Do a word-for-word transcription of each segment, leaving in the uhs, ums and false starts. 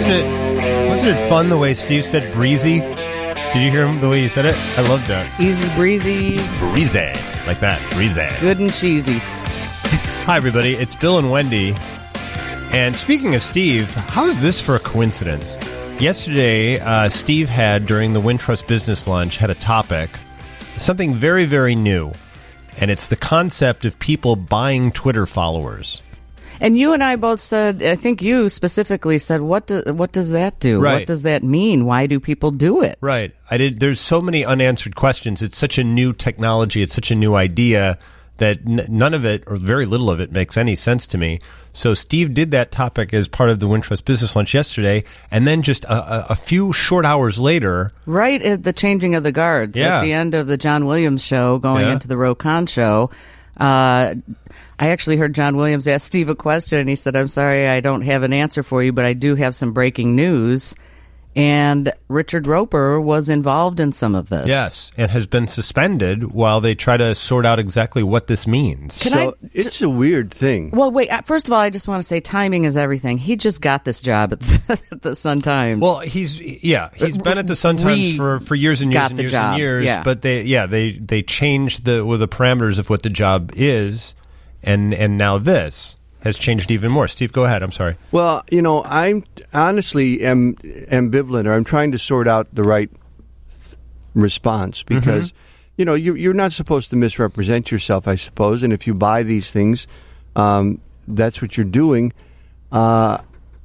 Wasn't it wasn't it fun the way Steve said breezy? Did you hear him the way he said it? I loved that. Easy breezy. Breezy. Like that. Breezy. Good and cheesy. Hi, everybody. It's Bill and Wendy. And speaking of Steve, how's this for a coincidence? Yesterday, uh, Steve had, during the Wintrust Business Lunch, had a topic, something very, very new. And it's the concept of people buying Twitter followers. And you and I both said, I think you specifically said, what do, what does that do? Right. What does that mean? Why do people do it? Right. I did. There's so many unanswered questions. It's such a new technology. It's such a new idea that n- none of it, or very little of it, makes any sense to me. So Steve did that topic as part of the Wintrust Business Lunch yesterday, and then just a, a, a few short hours later... Right at the changing of the guards, yeah. at the end of the John Williams show, going yeah. into the Ro Khan show... Uh, I actually heard John Williams ask Steve a question, and he said, I'm sorry, I don't have an answer for you, but I do have some breaking news. And Richard Roper was involved in some of this. Yes, and has been suspended while they try to sort out exactly what this means. Can so I, it's a weird thing. Well, wait, first of all, I just want to say timing is everything. He just got this job at the, at the Sun-Times. Well, he's, yeah, he's been at the Sun-Times for, for years and years got and the years job. and years. Yeah. But they, yeah, they, they changed the, well, the parameters of what the job is, and, and now this has changed even more. Steve, go ahead. I'm sorry. Well, you know, I'm honestly am ambivalent, or I'm trying to sort out the right th- response because, mm-hmm. you know, you, you're not supposed to misrepresent yourself, I suppose. And if you buy these things, um, that's what you're doing. Uh,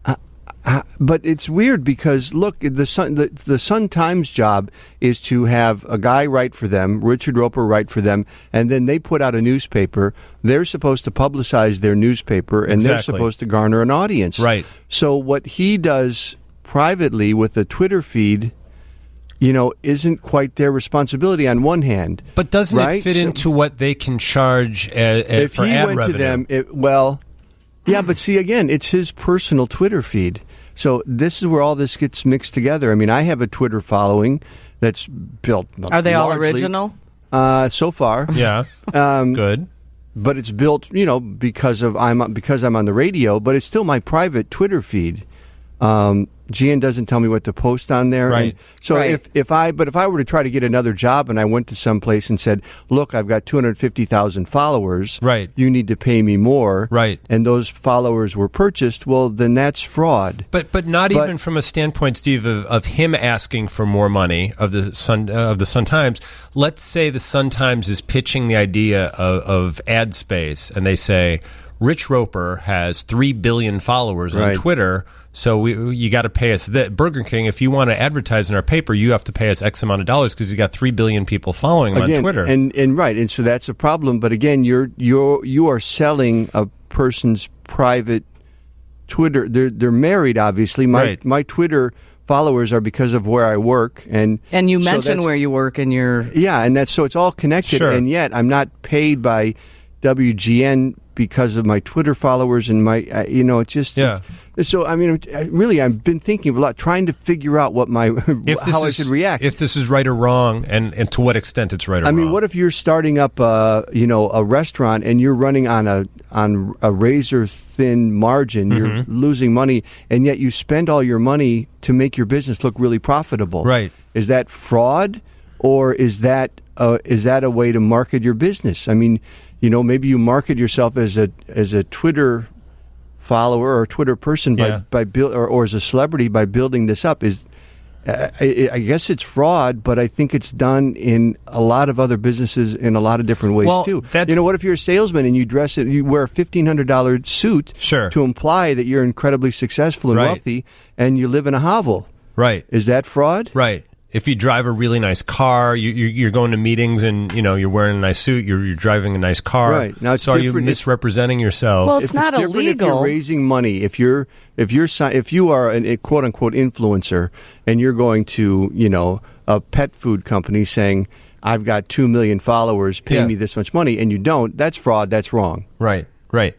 but it's weird because, look, the Sun, the, the Sun-Times job is to have a guy write for them, Richard Roper write for them, and then they put out a newspaper. They're supposed to publicize their newspaper, and exactly. they're supposed to garner an audience. Right. So what he does privately with a Twitter feed, you know, isn't quite their responsibility on one hand. But doesn't right? it fit so, into what they can charge uh, if for he ad went revenue? to them, it, well, yeah, but see, again, it's his personal Twitter feed. So this is where all this gets mixed together. I mean, I have a Twitter following that's built. Are they largely, all original? Uh, so far, yeah. um, Good. But it's built, you know, because of I'm because I'm on the radio. But it's still my private Twitter feed. Um, G N doesn't tell me what to post on there. Right. And so right. if, if I but if I were to try to get another job and I went to some place and said, look, I've got two hundred fifty thousand followers. Right. You need to pay me more. Right. And those followers were purchased. Well, then that's fraud. But but not But- even from a standpoint, Steve, of, of him asking for more money of the Sun uh, of the Sun-Times. Let's say the Sun-Times is pitching the idea of, of ad space, and they say Rich Roper has three billion followers on Right. Twitter. So we, you got to pay us that. Burger King, if you want to advertise in our paper, you have to pay us X amount of dollars because you got three billion people following him Again, on Twitter. And and right, and so that's a problem. But again, you're you're you are selling a person's private Twitter. They're they're married, obviously. My Right. my Twitter followers are because of where I work, and And you so mentioned that's- where you work in your... Yeah, and that's so it's all connected. Sure. And yet, I'm not paid by W G N because of my Twitter followers and my, uh, you know, it just. Yeah. So I mean, I- really, I've been thinking a lot, trying to figure out what my if this how I is- should react. If this is right or wrong, and, and to what extent it's right or I wrong. mean, what if you're starting up, a, you know, a restaurant and you're running on a on a razor thin margin, Mm-hmm. you're losing money, and yet you spend all your money to make your business look really profitable. Right. Is that fraud, or is that uh, is that a way to market your business? I mean, you know, maybe you market yourself as a as a Twitter follower or a Twitter person by Yeah. by build or, or as a celebrity by building this up. Is uh, I, I guess it's fraud, but I think it's done in a lot of other businesses in a lot of different ways Well, too. that's- You know, what if you're a salesman and you dress it, you wear a fifteen hundred dollar suit Sure. to imply that you're incredibly successful and Right. wealthy, and you live in a hovel? Right. Is that fraud? Right. If you drive a really nice car, you, you, you're going to meetings and, you know, you're wearing a nice suit, you're, you're driving a nice car. Right. Now, it's so are you different if- misrepresenting yourself? Well, it's If not different illegal. If you're raising money, if you're if you're si- if you are an, a quote unquote influencer, and you're going to, you know, a pet food company saying, "I've got two million followers, pay Yeah. me this much money," and you don't, that's fraud. That's wrong. right, right.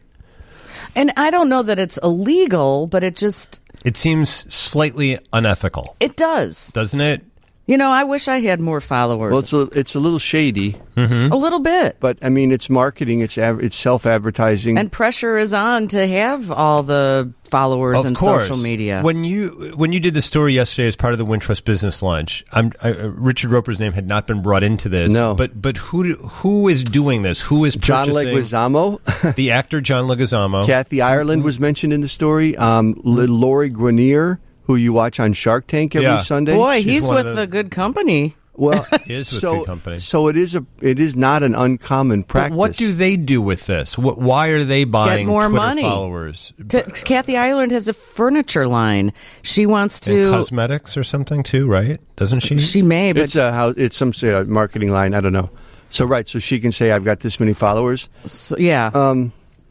And I don't know that it's illegal, but it just... It seems slightly unethical, It does. doesn't it? You know, I wish I had more followers. Well, it's a, it's a little shady, a little bit. but I mean, it's marketing, it's av- it's self-advertising. And pressure is on to have all the followers Of and course. social media. When you when you did the story yesterday as part of the Wintrust Business Lunch, I'm, I, uh, Richard Roper's name had not been brought into this. No. But but who do- who is doing this? Who is John purchasing? Leguizamo, The actor John Leguizamo. Kathy Ireland was mentioned in the story. Um, L- Lori Grenier, who you watch on Shark Tank every Yeah. Sunday. Boy, She's he's one with of the- a good company. Well, He is with so good company. so it is a it is not an uncommon practice. But what do they do with this? What, why are they buying more Twitter money. followers? To, Kathy Ireland has a furniture line. She wants And to. cosmetics or something too, right? Doesn't she? She may, but It's a how it's some sort of marketing line. I don't know. So right, so she can say I've got this many followers. so, yeah. Um,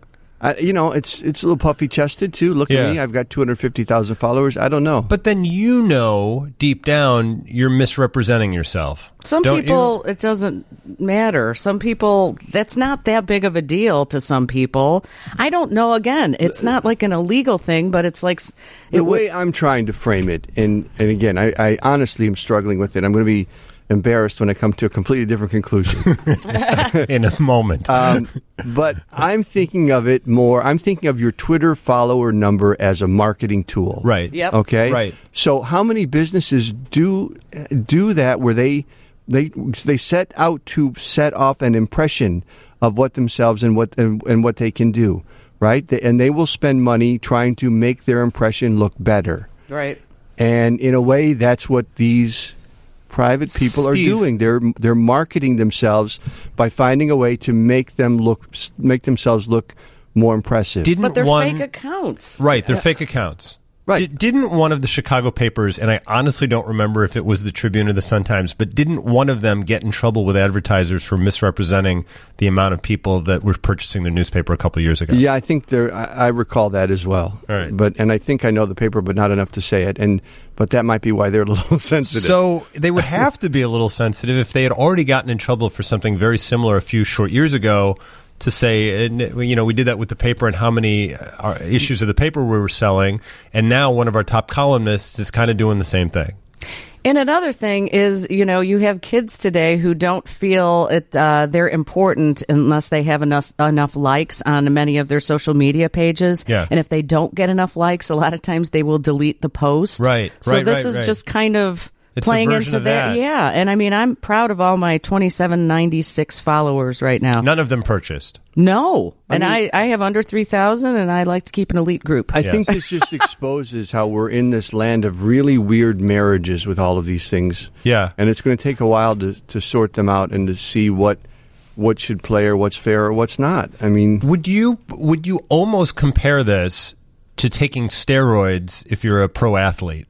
I, you know, it's it's a little puffy chested too. Look Yeah. at me, I've got two hundred fifty thousand followers. I don't know. But then you know deep down you're misrepresenting yourself. Some Don't people, it doesn't matter. Some people, that's not that big of a deal to some people. I don't know. Again, it's not like an illegal thing, but it's like. the It, way I'm trying to frame it, and and again, I, I honestly am struggling with it. I'm going to be embarrassed when I come to a completely different conclusion. you? In a moment. um, but I'm thinking of it more. I'm thinking of your Twitter follower number as a marketing tool. right. Yep. Okay. Right. So how many businesses do do that where they they they set out to set off an impression of what themselves and what and, and what they can do, right? They, and they will spend money trying to make their impression look better. right. And in a way, that's what these private people are Steve. doing. They're they're marketing themselves by finding a way to make them look make themselves look more impressive. Didn't But they're one, fake accounts. Right, they're fake accounts. Right. Di- didn't one of the Chicago papers, and I honestly don't remember if it was the Tribune or the Sun-Times, but didn't one of them get in trouble with advertisers for misrepresenting the amount of people that were purchasing their newspaper a couple of years ago? Yeah, I think there. I, I recall that as well. All right. But and I think I know the paper, but not enough to say it. And but that might be why they're a little sensitive. So they would have to be a little sensitive if they had already gotten in trouble for something very similar a few short years ago to say, and, you know, we did that with the paper and how many uh, issues of the paper we were selling, and now one of our top columnists is kind of doing the same thing. And another thing is, you know, you have kids today who don't feel it uh, they're important unless they have enough enough likes on many of their social media pages. Yeah. And if they don't get enough likes, a lot of times they will delete the post. Right, So right, this right, is right. just kind of It's a playing version into of that. that. Yeah. And I mean, I'm proud of all my twenty-seven ninety-six followers right now. None of them purchased. No. And mean- I, I have under three thousand, and I like to keep an elite group. I Yes. think this just exposes how we're in this land of really weird marriages with all of these things. Yeah. And it's going to take a while to, to sort them out and to see what what should play or what's fair or what's not. I mean, Would you would you almost compare this to taking steroids if you're a pro athlete?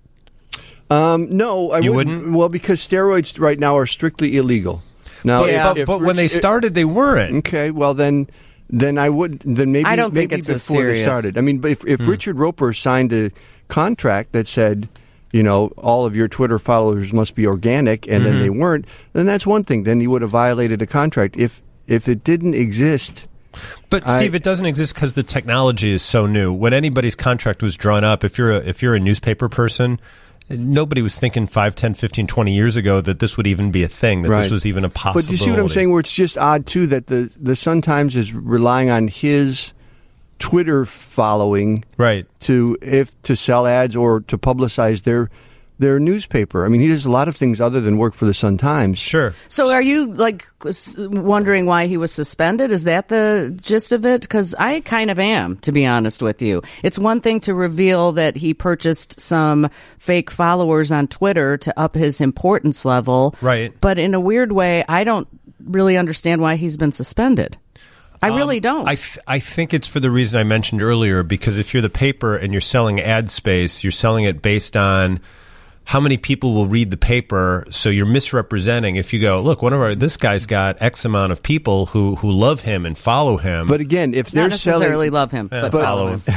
um, no, I You wouldn't. wouldn't? Well, because steroids right now are strictly illegal. Now, But, if- but, if but when they Rich- started, they weren't. Okay, well then, then I would. Then maybe I don't think maybe it's as before they serious. started. I mean, but if, if Hmm. Richard Roper signed a contract that said, you know, all of your Twitter followers must be organic, and Mm-hmm. then they weren't, then that's one thing. Then he would have violated a contract. If if it didn't exist, But I- Steve, it doesn't exist because the technology is so new. When anybody's contract was drawn up, if you're a, if you're a newspaper person, nobody was thinking five, ten, fifteen, twenty years ago that this would even be a thing, that Right. this was even a possibility. but you see what I'm saying? Where it's just odd too that the the Sun-Times is relying on his Twitter following Right. to if to sell ads or to publicize their their newspaper. I mean, he does a lot of things other than work for the Sun-Times. Sure. So are you like s- wondering why he was suspended? Is that the gist of it? Because I kind of am, to be honest with you. It's one thing to reveal that he purchased some fake followers on Twitter to up his importance level. Right. But in a weird way, I don't really understand why he's been suspended. I really don't. I th- I think it's for the reason I mentioned earlier, because if you're the paper and you're selling ad space, you're selling it based on how many people will read the paper. So you're misrepresenting. If you go, look, one of our this guy's got X amount of people who who love him and follow him. But again, if Not they're necessarily selling, love him, Yeah, but, but- follow him.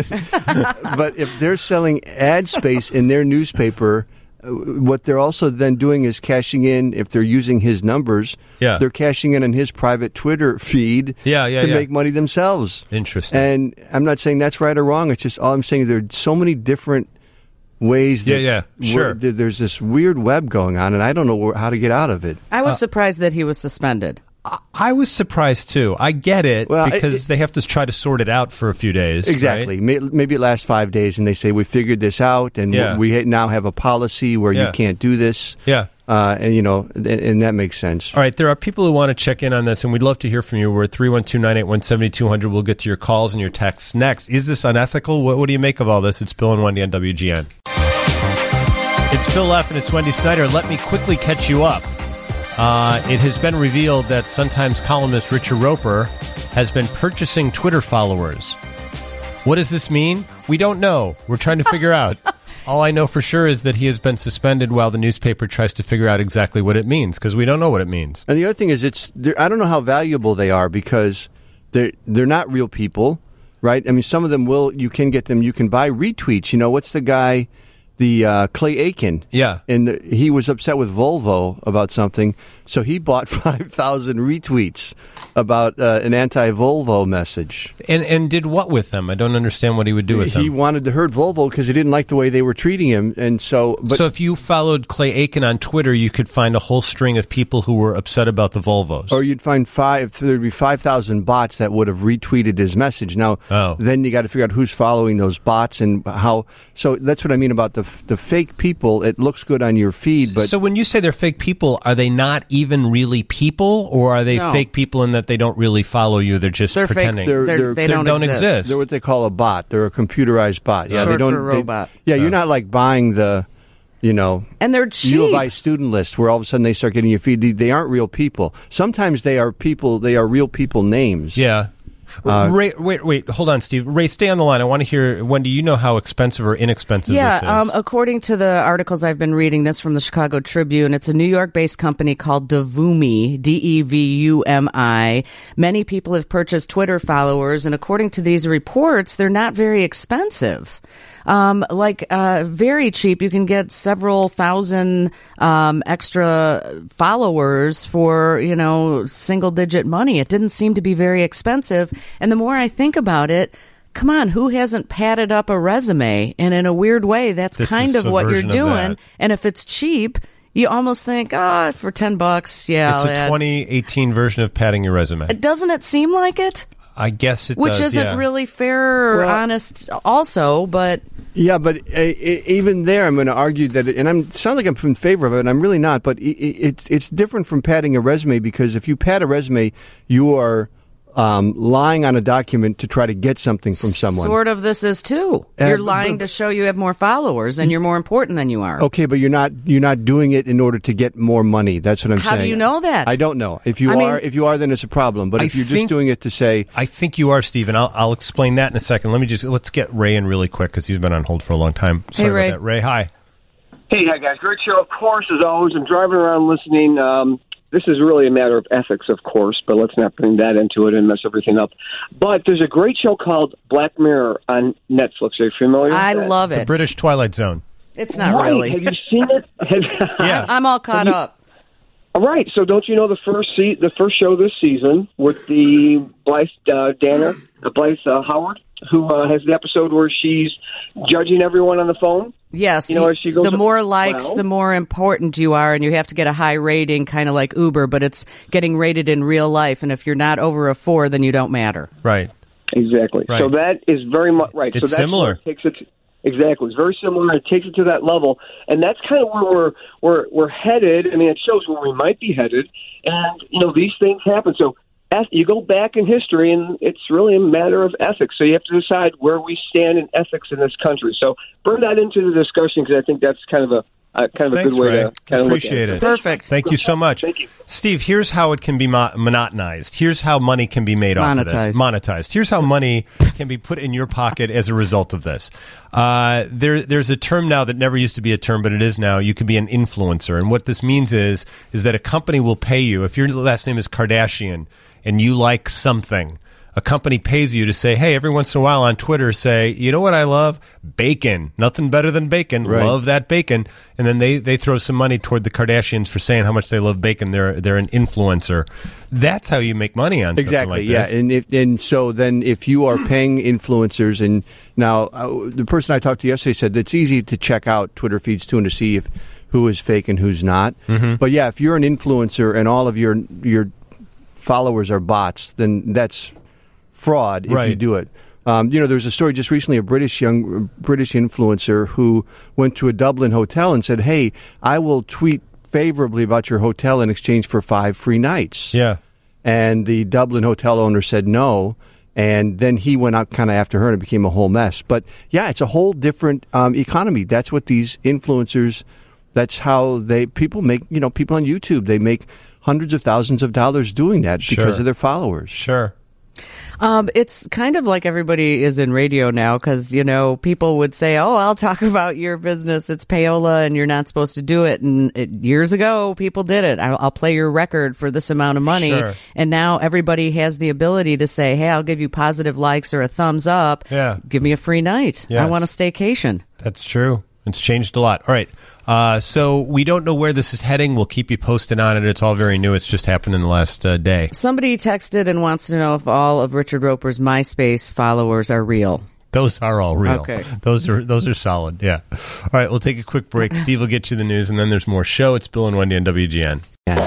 but if they're selling ad space in their newspaper, uh, what they're also then doing is cashing in. If they're using his numbers, Yeah. they're cashing in on his private Twitter feed Yeah, yeah, to yeah. make money themselves. Interesting. And I'm not saying that's right or wrong. It's just all I'm saying. There are so many different ways that Yeah, yeah, sure. where there's this weird web going on, and I don't know where, how to get out of it. I was uh, surprised that he was suspended. I, I was surprised, too. I get it, well, because it, they have to try to sort it out for a few days. Exactly. Right? Maybe it lasts five days, and they say, we figured this out, and yeah. we now have a policy where yeah. you can't do this. Yeah. Uh, and, you know, and, and that makes sense. All right, there are people who want to check in on this, and we'd love to hear from you. We're at three one two, nine eight one, seven two zero zero. We'll get to your calls and your texts next. Is this unethical? What, what do you make of all this? It's Bill and Wendy on W G N. It's Bill F. and it's Wendy Snyder. Let me quickly catch you up. Uh, it has been revealed that Sun-Times columnist Richard Roeper has been purchasing Twitter followers. What does this mean? We don't know. We're trying to figure out. All I know for sure is that he has been suspended while the newspaper tries to figure out exactly what it means, because we don't know what it means. And the other thing is, it's I don't know how valuable they are, because they're, they're not real people, right? I mean, some of them will, you can get them, you can buy retweets. You know, what's the guy, the uh, Clay Aiken? Yeah. And the, he was upset with Volvo about something, so he bought five thousand retweets about uh, an anti-Volvo message. And and did what with them? I don't understand what he would do with them. He wanted to hurt Volvo because he didn't like the way they were treating him, and so. But, so if you followed Clay Aiken on Twitter, you could find a whole string of people who were upset about the Volvos. Or you'd find five. There'd be five thousand bots that would have retweeted his message. Now, oh. then you got to figure out who's following those bots and how. So that's what I mean about the the fake people. It looks good on your feed, but so when you say they're fake people, are they not even really people, or are they no. fake people in that they don't really follow you? They're just they're pretending. Fake. They're, They're, they're, they don't, don't exist. exist. They're what they call a bot. They're a computerized bot. Yeah, Short they don't. for robot. They, yeah, Oh. you're not like buying the, you know, and they're cheap. U of I student list where all of a sudden they start getting your feed. They, they aren't real people. Sometimes they are people. They are real people names. Yeah. Uh, Ray, wait, wait, hold on, Steve. Ray, stay on the line. I want to hear, Wendy, you know how expensive or inexpensive yeah, this is. um, according to the articles I've been reading, this from the Chicago Tribune, it's a New York-based company called Devumi, D E V U M I. Many people have purchased Twitter followers, and according to these reports, they're not very expensive. Um, like, uh, very cheap. You can get several thousand, um, extra followers for, you know, single digit money. It didn't seem to be very expensive. And the more I think about it, come on, who hasn't padded up a resume? And in a weird way, that's This kind is of a what you're version of doing. that. And if it's cheap, you almost think, ah, oh, for ten bucks, yeah. It's I'll a add. twenty eighteen version of padding your resume. Doesn't it seem like it? I guess it Which does, isn't yeah. really fair or Well, honest also, but... Yeah, but uh, I, even there, I'm going to argue that, it, and I'm sound like I'm in favor of it, and I'm really not. But it, it, it's different from padding a resume, because if you pad a resume, you are um, lying on a document to try to get something from someone. Sort of this is too. Uh, You're but- lying to show you have more followers and you're more important than you are. Okay, but you're not you're not doing it in order to get more money. That's what I'm How do saying. you know that? I don't know. If you I are, mean- if you are, then it's a problem. But I if you're think- just doing it to say, I think you are, Stephen. I'll, I'll explain that in a second. Let me just, let's get Ray in really quick, because he's been on hold for a long time. Sorry Hey, Ray. about that. Ray, hi. Hey, hi, guys. Great show, of course, as always. I'm driving around listening. Um, this is really a matter of ethics, of course, but let's not bring that into it and mess everything up. But there's a great show called Black Mirror on Netflix. Are you familiar I with that? love it. The British Twilight Zone. It's not Right. really. Have you seen it? Have- Yeah. I'm all caught you- up. All right. So don't you know the first se- the first show this season with the Blythe uh, Danner, uh, Blythe uh, Howard, who uh, has the episode where she's judging everyone on the phone? Yes. You know, as she goes the up- more likes, well- the more important you are, and you have to get a high rating, kind of like Uber, but it's getting rated in real life. And if you're not over a four, then you don't matter. Right. Exactly. Right. So that is very much right. It's so that's similar. where it takes it to, exactly. It's very similar. It takes it to that level, and that's kind of where we're we're we're headed. I mean, it shows where we might be headed, and you know these things happen. So eth- you go back in history, and it's really a matter of ethics. So you have to decide where we stand in ethics in this country. So bring that into the discussion, because I think that's kind of a uh, kind of a Thanks, good way Ray. to kind of Appreciate look at it. Perfect. Thank you so much. Thank you. Steve, here's how it can be mo- monotonized. Here's how money can be made off of Monetized. this. Monetized. Here's how money can be put in your pocket as a result of this. Uh, there, there's a term now that never used to be a term, but it is now. You can be an influencer. And what this means is, is that a company will pay you. If your last name is Kardashian and you like something, a company pays you to say, hey, every once in a while on Twitter, say, you know what I love? Bacon. Nothing better than bacon. Right. Love that bacon. And then they, they throw some money toward the Kardashians for saying how much they love bacon. They're they're an influencer. That's how you make money on exactly, something like yeah. this. And if, and so then if you are paying influencers, and now uh, the person I talked to yesterday said it's easy to check out Twitter feeds too and to see if who is fake and who's not. Mm-hmm. But yeah, if you're an influencer and all of your your followers are bots, then that's fraud if right. you do it. Um, you know, there was a story just recently, a British young British influencer who went to a Dublin hotel and said, hey, I will tweet favorably about your hotel in exchange for five free nights. Yeah. And the Dublin hotel owner said no, and then he went out kind of after her and it became a whole mess. But yeah, it's a whole different um, economy. That's what these influencers, that's how they, people make, you know, people on YouTube, they make hundreds of thousands of dollars doing that Sure. because of their followers. Sure. Um, it's kind of like everybody is in radio now because, you know, people would say, oh, I'll talk about your business. It's payola and you're not supposed to do it. And it, years ago, people did it. I'll, I'll play your record for this amount of money. Sure. And now everybody has the ability to say, hey, I'll give you positive likes or a thumbs up. Yeah. Give me a free night. Yes. I want a staycation. That's true. It's changed a lot. All right. Uh, so we don't know where this is heading. We'll keep you posted on it. It's all very new. It's just happened in the last uh, day. Somebody texted and wants to know if all of Richard Roper's MySpace followers are real. Those are all real. Okay. Those are those are solid. Yeah. All right. We'll take a quick break. Steve will get you the news, and then there's more show. It's Bill and Wendy on W G N. Yeah.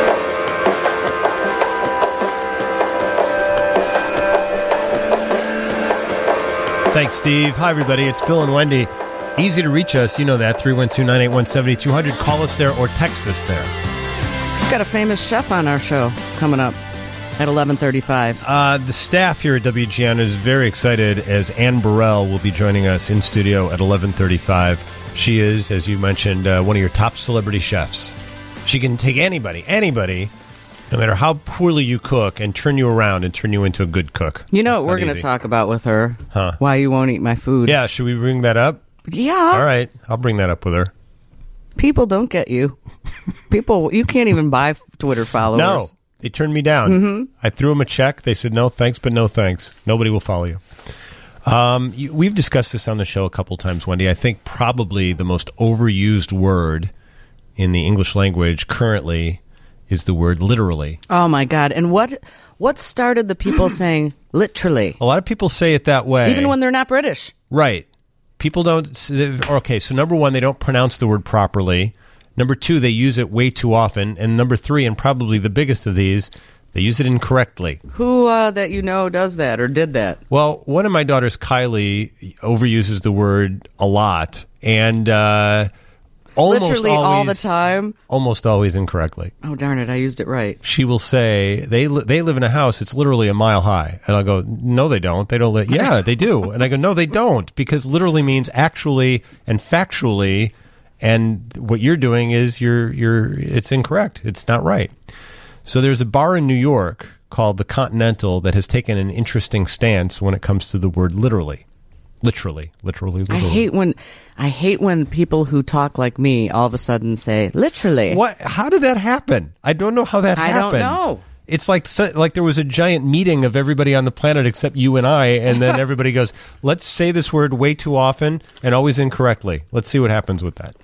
Thanks, Steve. Hi, everybody. It's Bill and Wendy. Easy to reach us. You know that. three one two, nine eight one, seven two zero zero. Call us there or text us there. We've got a famous chef on our show coming up at eleven thirty-five. Uh, the staff here at W G N is very excited as Ann Burrell will be joining us in studio at eleven thirty-five. She is, as you mentioned, uh, one of your top celebrity chefs. She can take anybody, anybody, no matter how poorly you cook, and turn you around and turn you into a good cook. You know That's what we're not going to easy. talk about with her? Huh. Why you won't eat my food. Yeah, should we bring that up? Yeah. All right, I'll bring that up with her. People don't get you. People, you can't even buy Twitter followers. No, they turned me down. Mm-hmm. I threw them a check. They said, no, thanks, but no thanks. Nobody will follow you. Um, you. We've discussed this on the show a couple times, Wendy. I think probably the most overused word in the English language currently is the word literally. Oh, my God. And what what started the people saying literally? A lot of people say it that way. Even when they're not British. Right. People don't... Okay, so number one, they don't pronounce the word properly. Number two, they use it way too often. And number three, and probably the biggest of these, they use it incorrectly. Who uh, that you know does that or did that? Well, one of my daughters, Kylie, overuses the word a lot. And uh, almost Literally always, all the time? Almost always incorrectly. Oh, darn it. I used it right. She will say, they li- they live in a house, it's literally a mile high. And I'll go, no, they don't. They don't live. Yeah, they do. And I go, no, they don't. Because literally means actually and factually. And what you're doing is you're you're it's incorrect. It's not right. So there's a bar in New York called the Continental that has taken an interesting stance when it comes to the word literally. Literally, literally, literally. I hate when I hate when people who talk like me all of a sudden say literally. What? How did that happen? I don't know how that I happened. don't know. It's like like there was a giant meeting of everybody on the planet except you and I, and then everybody goes, let's say this word way too often and always incorrectly. Let's see what happens with that.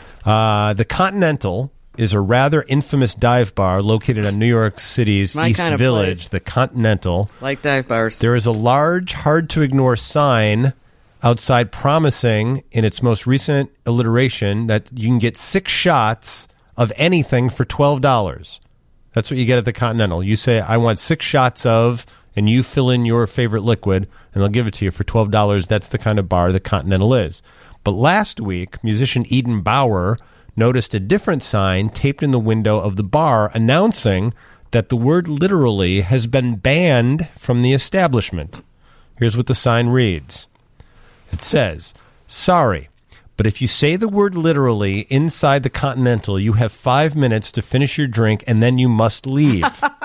Uh, the Continental is a rather infamous dive bar located on New York City's My East kind of Village, place. the Continental. Like dive bars. There is a large, hard-to-ignore sign outside promising, in its most recent alliteration, that you can get six shots of anything for twelve dollars. That's what you get at the Continental. You say, I want six shots of, and you fill in your favorite liquid, and they'll give it to you for twelve dollars. That's the kind of bar the Continental is. But last week, musician Eden Bauer noticed a different sign taped in the window of the bar announcing that the word literally has been banned from the establishment. Here's what the sign reads. It says, sorry, but if you say the word literally inside the Continental, you have five minutes to finish your drink and then you must leave.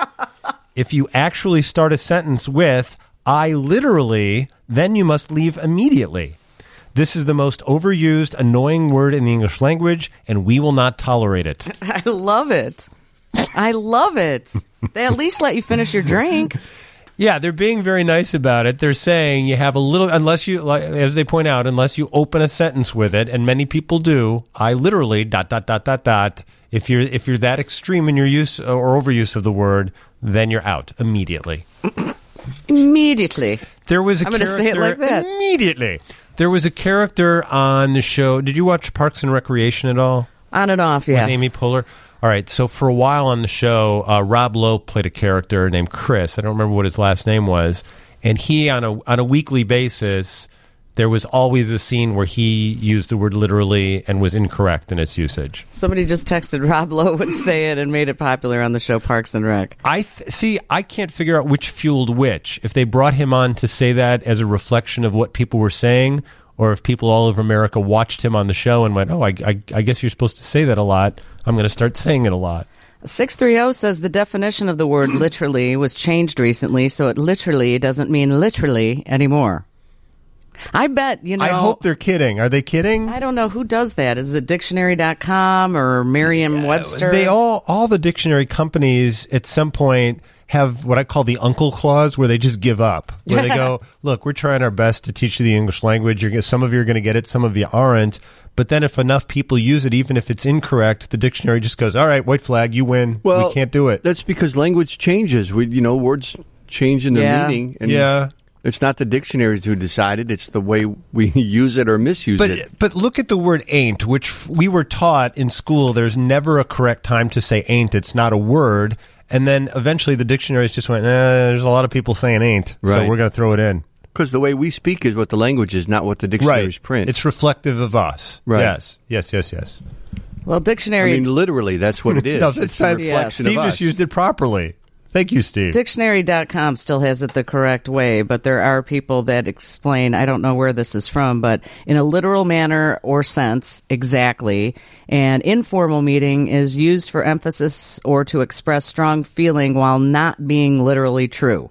If you actually start a sentence with, I literally, then you must leave immediately. This is the most overused, annoying word in the English language, and we will not tolerate it. I love it. I love it. They at least let you finish your drink. Yeah, they're being very nice about it. They're saying you have a little, unless you, like, as they point out, unless you open a sentence with it, and many people do. I literally dot dot dot dot dot. If you're if you're that extreme in your use or overuse of the word, then you're out immediately. Immediately. There was a I'm going to say it like that. Immediately. There was a character on the show. Did you watch Parks and Recreation at all? On and off, yeah. With Amy Poehler. All right, so for a while on the show, uh, Rob Lowe played a character named Chris. I don't remember what his last name was. And he, on a on a weekly basis, there was always a scene where he used the word literally and was incorrect in its usage. Somebody just texted Rob Lowe would say it and made it popular on the show Parks and Rec. I th- see, I can't figure out which fueled which. If they brought him on to say that as a reflection of what people were saying, or if people all over America watched him on the show and went, oh, I, I, I guess you're supposed to say that a lot. I'm going to start saying it a lot. six three zero says the definition of the word literally was changed recently, so it literally doesn't mean literally anymore. I bet, you know... I hope they're kidding. Are they kidding? I don't know who does that. Is it dictionary dot com or Merriam-Webster? They all, all the dictionary companies at some point have what I call the uncle clause, where they just give up. Where they go, look, we're trying our best to teach you the English language. You're, some of you are going to get it, some of you aren't. But then if enough people use it, even if it's incorrect, the dictionary just goes, all right, white flag, you win. Well, we can't do it. That's because language changes. We, you know, words change in their Yeah. meaning. And yeah. It's not the dictionaries who decide it. It's the way we use it or misuse But it. but look at the word ain't, which f- we were taught in school. There's never a correct time to say ain't. It's not a word. And then eventually the dictionaries just went, eh, there's a lot of people saying ain't, so Right. we're going to throw it in. Because the way we speak is what the language is, not what the dictionaries Right. print. It's reflective of us. Right. Yes, yes, yes, yes. Well, I dictionary... mean, literally, that's what it is. No, it's that's a not- reflection Steve of just us. used it properly. Thank you, Steve. Dictionary dot com still has it the correct way, but there are people that explain, I don't know where this is from, but in a literal manner or sense, exactly. And informal meaning is used for emphasis or to express strong feeling while not being literally true.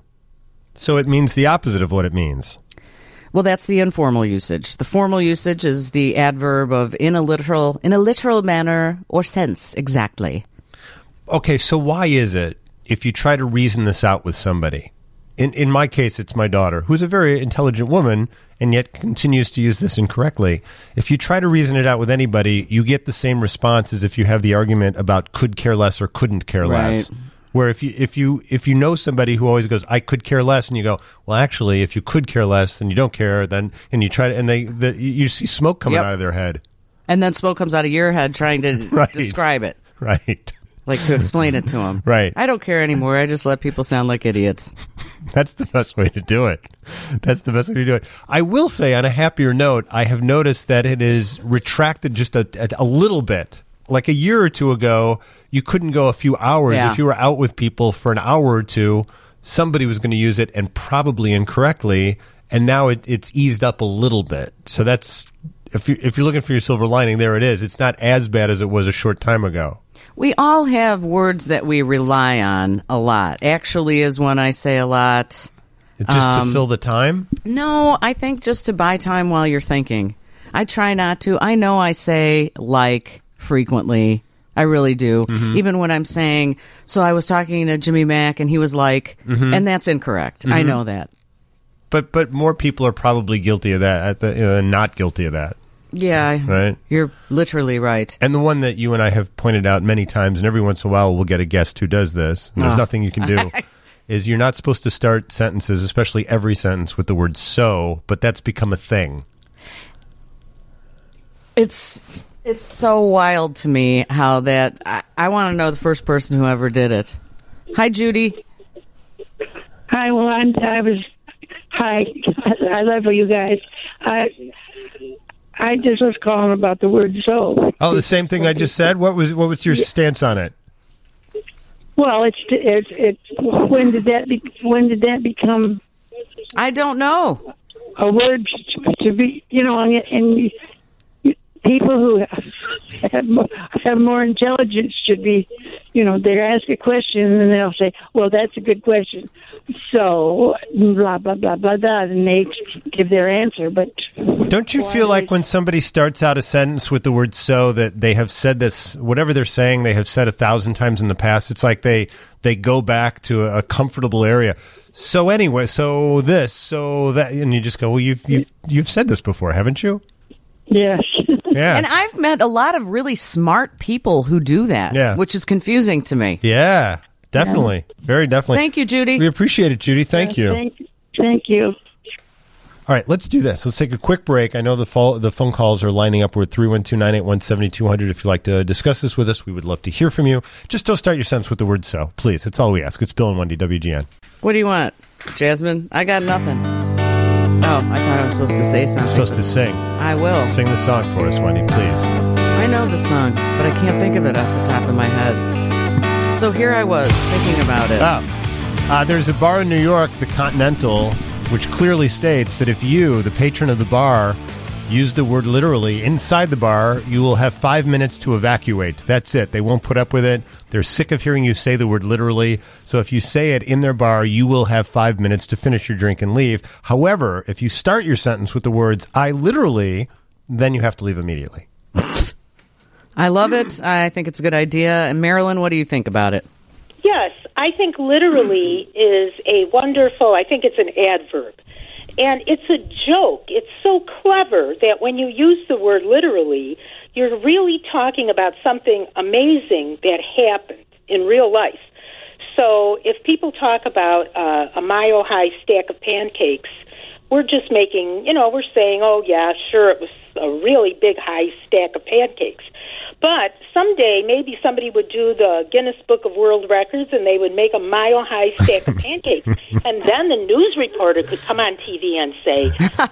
So it means the opposite of what it means. Well, that's the informal usage. The formal usage is the adverb of in a literal, in a literal manner or sense, exactly. Okay, so why is it, if you try to reason this out with somebody, in in my case, it's my daughter, who's a very intelligent woman and yet continues to use this incorrectly. If you try to reason it out with anybody, you get the same response as if you have the argument about could care less or couldn't care less. Right. Where if you if you if you know somebody who always goes, I could care less, and you go, well, actually, if you could care less, then you don't care, then and you try to, and they the, you see smoke coming Yep. out of their head. And then smoke comes out of your head trying to Right. describe it, Right. like to explain it to them. Right. I don't care anymore. I just let people sound like idiots. That's the best way to do it. That's the best way to do it. I will say, on a happier note, I have noticed that it is retracted just a, a, a little bit. Like a year or two ago, you couldn't go a few hours. Yeah. If you were out with people for an hour or two, somebody was going to use it, and probably incorrectly. And now it, it's eased up a little bit. So that's, if you if you're looking for your silver lining, there it is. It's not as bad as it was a short time ago. We all have words that we rely on a lot. Actually is one I say a lot. Just Um, to fill the time. No, I think just to buy time while you're thinking. I try not to. I know I say like frequently. I really do. Mm-hmm. Even when I'm saying, so I was talking to Jimmy Mack and he was like, Mm-hmm. and that's incorrect. I know that. But but more people are probably guilty of that at the, uh, not guilty of that. Yeah, I- Right. you're literally right. And the one that you and I have pointed out many times, and every once in a while we'll get a guest who does this, and there's Oh. nothing you can do, is you're not supposed to start sentences, especially every sentence, with the word so, but that's become a thing. It's it's so wild to me how that, I, I want to know the first person who ever did it. Hi, Judy. Hi, well, I'm, I was, hi, I love you guys. I, I just was calling about the word so. Oh, the same thing I just said? What was what was your stance on it? Well, it's, it's, it's, when did that, be, when did that become I don't know. a word to, to be, you know, and, and people who have more, have more intelligence should be, you know, they ask a question and they'll say, well, that's a good question. So, blah, blah, blah, blah, blah, and they give their answer. But Don't you why feel like they- when somebody starts out a sentence with the word so that they have said this, whatever they're saying, they have said a thousand times in the past? It's like they, they go back to a, a comfortable area. So anyway, so this, so that, and you just go, well, you've you've you've said this before, haven't you? Yes. Yeah. And I've met a lot of really smart people who do that, Yeah. which is confusing to me. Yeah, definitely. Very definitely. Thank you, Judy. We appreciate it, Judy. Thank you. Thank, thank you. All right, let's do this. Let's take a quick break. I know the fo- the phone calls are lining up with three one two, nine eight one, seven two zero zero. If you'd like to discuss this with us, we would love to hear from you. Just don't start your sentence with the word so, please. That's all we ask. It's Bill and Wendy, W G N. What do you want, Jasmine? I got nothing. Oh, I thought I was supposed to say something. You're supposed to sing. I will. Sing the song for us, Wendy, please. I know the song, but I can't think of it off the top of my head. So here I was thinking about it. Oh. Uh, there's a bar in New York, the Continental, which clearly states that if you, the patron of the bar, use the word literally inside the bar, you will have five minutes to evacuate. That's it. They won't put up with it. They're sick of hearing you say the word literally. So if you say it in their bar, you will have five minutes to finish your drink and leave. However, if you start your sentence with the words, I literally, then you have to leave immediately. I love it. I think it's a good idea. And Marilyn, what do you think about it? Yes, I think literally is a wonderful, I think it's an adverb. And it's a joke. It's so clever that when you use the word literally, you're really talking about something amazing that happened in real life. So if people talk about uh, a mile-high stack of pancakes, we're just making, you know, we're saying, oh, yeah, sure, it was a really big high stack of pancakes. But someday, maybe somebody would do the Guinness Book of World Records and they would make a mile-high stack of pancakes. And then the news reporter could come on T V and say,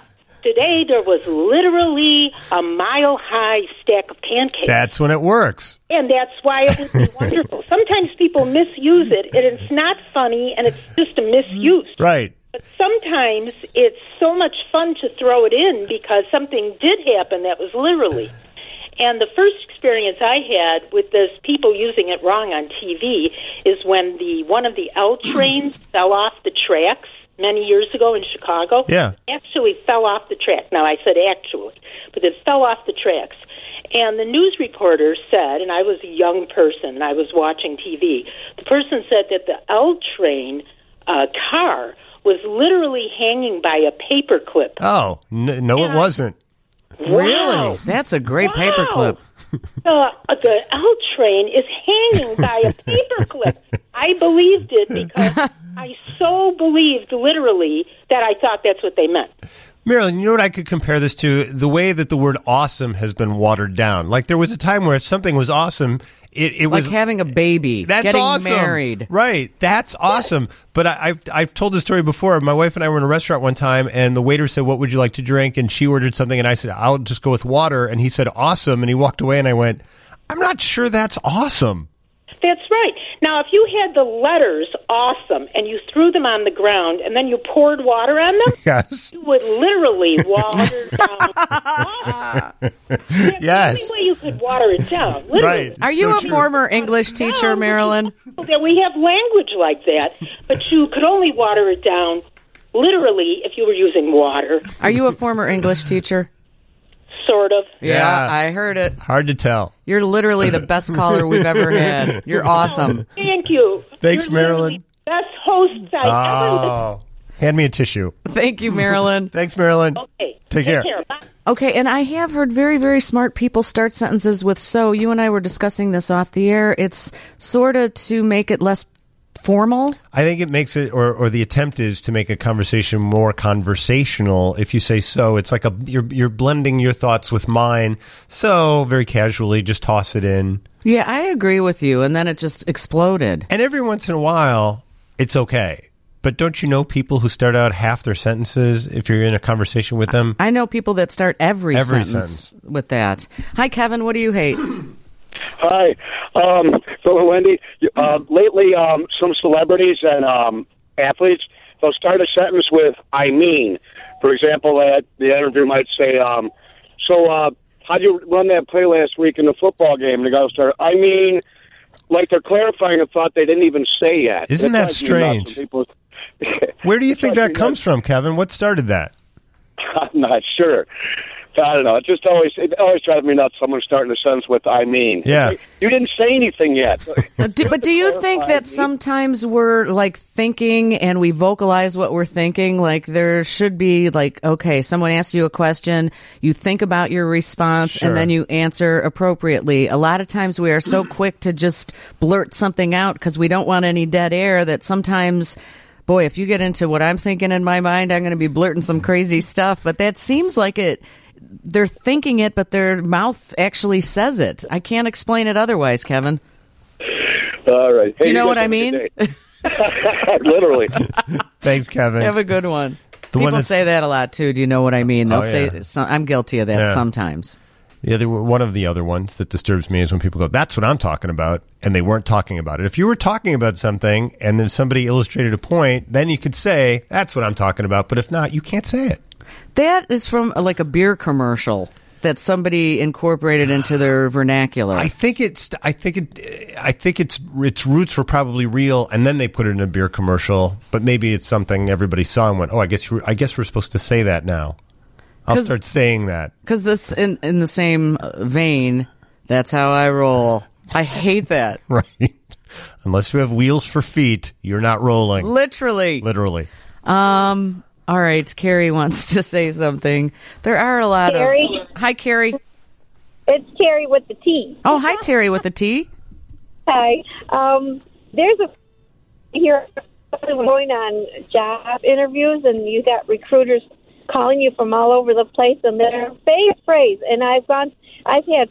today there was literally a mile-high stack of pancakes. That's when it works. And that's why it would be wonderful. Sometimes people misuse it, and it's not funny, and it's just a misuse. Right. But sometimes it's so much fun to throw it in because something did happen that was literally. And the first experience I had with this people using it wrong on T V is when the one of the L trains fell off the tracks many years ago in Chicago. Yeah. Actually fell off the track. Now, I said actually, but it fell off the tracks. And the news reporter said, and I was a young person, and I was watching T V, the person said that the L train uh, car was literally hanging by a paper clip. Oh, n- no, it wasn't. Really? Wow. That's a great Wow. paperclip. Uh, the L train is hanging by a paperclip. I believed it because I so believed literally that I thought that's what they meant. Marilyn, you know what I could compare this to? The way that the word awesome has been watered down. Like there was a time where if something was awesome, it, it Like was having a baby, that's getting awesome. married. Right. That's awesome. But I, I've I've told this story before. My wife and I were in a restaurant one time, and the waiter said, "What would you like to drink?" And she ordered something, and I said, "I'll just go with water." And he said, "Awesome." And he walked away, and I went, "I'm not sure that's awesome." That's right. Now, if you had the letters awesome and you threw them on the ground and then you poured water on them, Yes. you would literally water down water. That's Yes. the only way you could water it down. Literally. Right. Are you So a true. former English teacher, No, Marilyn? That we have language like that, but you could only water it down literally if you were using water, Are you a former English teacher? sort of. Yeah, Yeah. I heard it. Hard to tell. You're literally the best caller we've ever had. You're awesome. Thank you. Thanks, You're literally Marilyn. the best hosts I ever Oh. Hand me a tissue. Thank you, Marilyn. Thanks, Marilyn. Okay. Take care. Bye. Okay, and I have heard very, very smart people start sentences with so. You and I were discussing this off the air. It's sort of to make it less formal. I think it makes it, or, or the attempt is to make a conversation more conversational. If you say so, it's like a you're you're blending your thoughts with mine. So very casually, just toss it in. Yeah, I agree with you. And then it just exploded. And every once in a while, it's okay. But don't you know people who start out half their sentences if you're in a conversation with them? I know people that start every, Every sentence, sentence. with that. Hi, Kevin. What do you hate? Hi, um, Phil and Wendy. Uh, lately, um, some celebrities and um, athletes, they'll start a sentence with "I mean." For example, at the interview might say, um, "So, uh, how'd you run that play last week in the football game?" And the guy will start, "I mean," like they're clarifying a thought they didn't even say yet. Isn't It that drives me nuts when strange? people- Where do you think drives that me comes nuts. from, Kevin? What started that? I'm not sure. I don't know. It just always it always drives me nuts. Someone starting a sentence with "I mean." Yeah. You didn't say anything yet. Do, but do you think that sometimes we're like thinking and we vocalize what we're thinking? Like there should be like, okay, someone asks you a question, you think about your response, Sure. and then you answer appropriately. A lot of times we are so quick to just blurt something out because we don't want any dead air that sometimes, boy, if you get into what I'm thinking in my mind, I'm going to be blurting some crazy stuff. But that seems like it. They're thinking it, but their mouth actually says it. I can't explain it otherwise, Kevin. All right. Do Hey, you know guys what I have a mean? good day. Literally. Thanks, Kevin. Have a good one. The People one that's- say that a lot, too. Do you know what I mean? They'll Oh, say, yeah. so, I'm guilty of that Yeah. sometimes. The other one of the other ones that disturbs me is when people go, "That's what I'm talking about," and they weren't talking about it. If you were talking about something and then somebody illustrated a point, then you could say, "That's what I'm talking about." But if not, you can't say it. That is from uh, like a beer commercial that somebody incorporated into their vernacular. I think it's. I think it. I think it's. Its roots were probably real, and then they put it in a beer commercial. But maybe it's something everybody saw and went, "Oh, I guess. We're, I guess we're supposed to say that now." I'll 'Cause- start saying that. Because this, in, in the same vein, that's how I roll. I hate that. Right. Unless you have wheels for feet, you're not rolling. Literally. Literally. Um. All right. Carrie wants to say something. There are a lot Carrie? of. Hi, Carrie. It's Terry with the T. Oh, hi, Terry with a T. Hi. Um, there's a here going on job interviews, and you got recruiters calling you from all over the place, and their favorite phrase. And I've gone, I've had.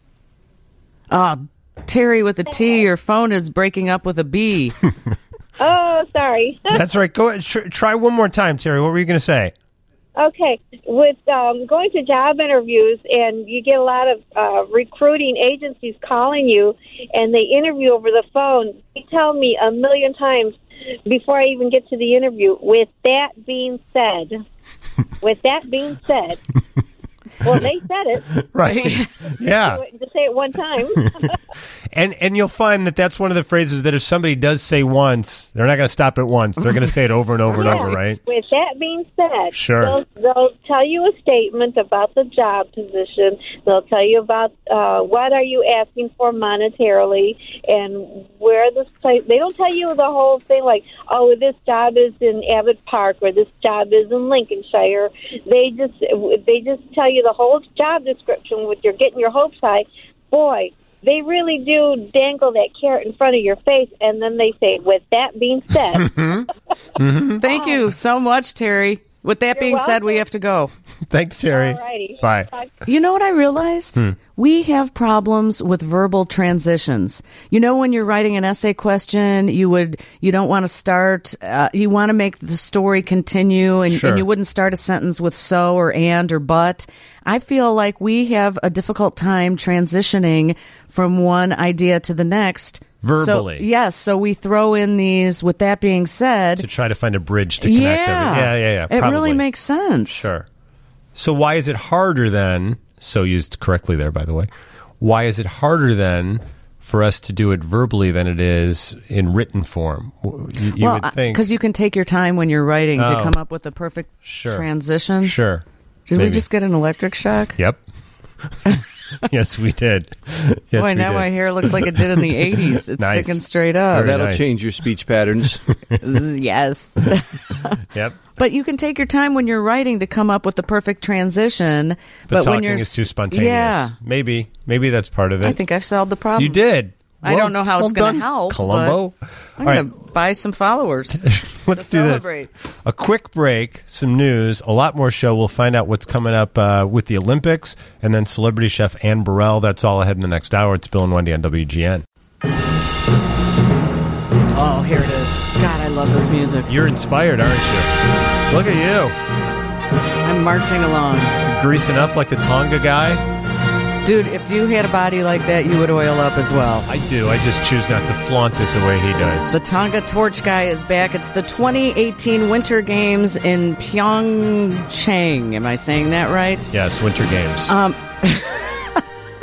Oh, Terry with a T. Your phone is breaking up with a B. Oh, sorry. That's right. Go ahead. Tr- try one more time, Terry. What were you going to say? Okay, with um, going to job interviews, and you get a lot of uh, recruiting agencies calling you, and they interview over the phone. They tell me a million times before I even get to the interview, with that being said, with that being said, well, they said it. Right. Yeah. To say it one time. And and you'll find that that's one of the phrases that if somebody does say once, they're not going to stop it once. They're going to say it over and over and over, Yeah. right? With that being said, Sure. they'll, they'll tell you a statement about the job position. They'll tell you about uh, what are you asking for monetarily and where this place. They don't tell you the whole thing like, oh, this job is in Abbott Park or this job is in Lincolnshire. They just they just tell you the whole job description with your getting your hopes high. Boy, they really do dangle that carrot in front of your face, and then they say, with that being said. Mm-hmm. Thank you so much, Terry. With that You're being said, we welcome. have to go. Thanks, Terry. Alrighty. Bye. You know what I realized? Hmm. We have problems with verbal transitions. You know, when you're writing an essay question, you would you don't want to start. Uh, you want to make the story continue, and, Sure. and you wouldn't start a sentence with so or and or but. I feel like we have a difficult time transitioning from one idea to the next. Verbally. So, yes, so we throw in these. With that being said, To try to find a bridge to connect yeah, everything. Yeah, yeah, yeah. it probably. really makes sense. Sure. So why is it harder then, so used correctly there, by the way, why is it harder then for us to do it verbally than it is in written form? You, you well, would think. because you can take your time when you're writing to Oh. come up with the perfect Sure. transition. Sure. Did we Maybe. just get an electric shock? Yep. Yes, we did. Yes, Boy, we now did. my hair looks like it did in the eighties. It's Nice. sticking straight up. Very That'll nice. change your speech patterns. Yes. Yep. But you can take your time when you're writing to come up with the perfect transition. But, but talking when you're is too spontaneous. Yeah. Maybe. Maybe that's part of it. I think I've solved the problem. you did. I Well- don't know how well it's going to done, help. Columbo. but I'm All going right. to buy some followers. Let's to do celebrate. this. A quick break, some news, a lot more show. We'll find out what's coming up uh, with the Olympics, and then celebrity chef Ann Burrell. That's all ahead in the next hour. It's Bill and Wendy on W G N. Oh, here it is. God, I love this music. You're inspired, aren't you? Look at you. I'm marching along. Greasing up like the Tonga guy. Dude, if you had a body like that, you would oil up as well. I do. I just choose not to flaunt it the way he does. The Tonga Torch Guy is back. It's the twenty eighteen Winter Games in Pyeongchang. Am I saying that right? Yes, Winter Games. Um,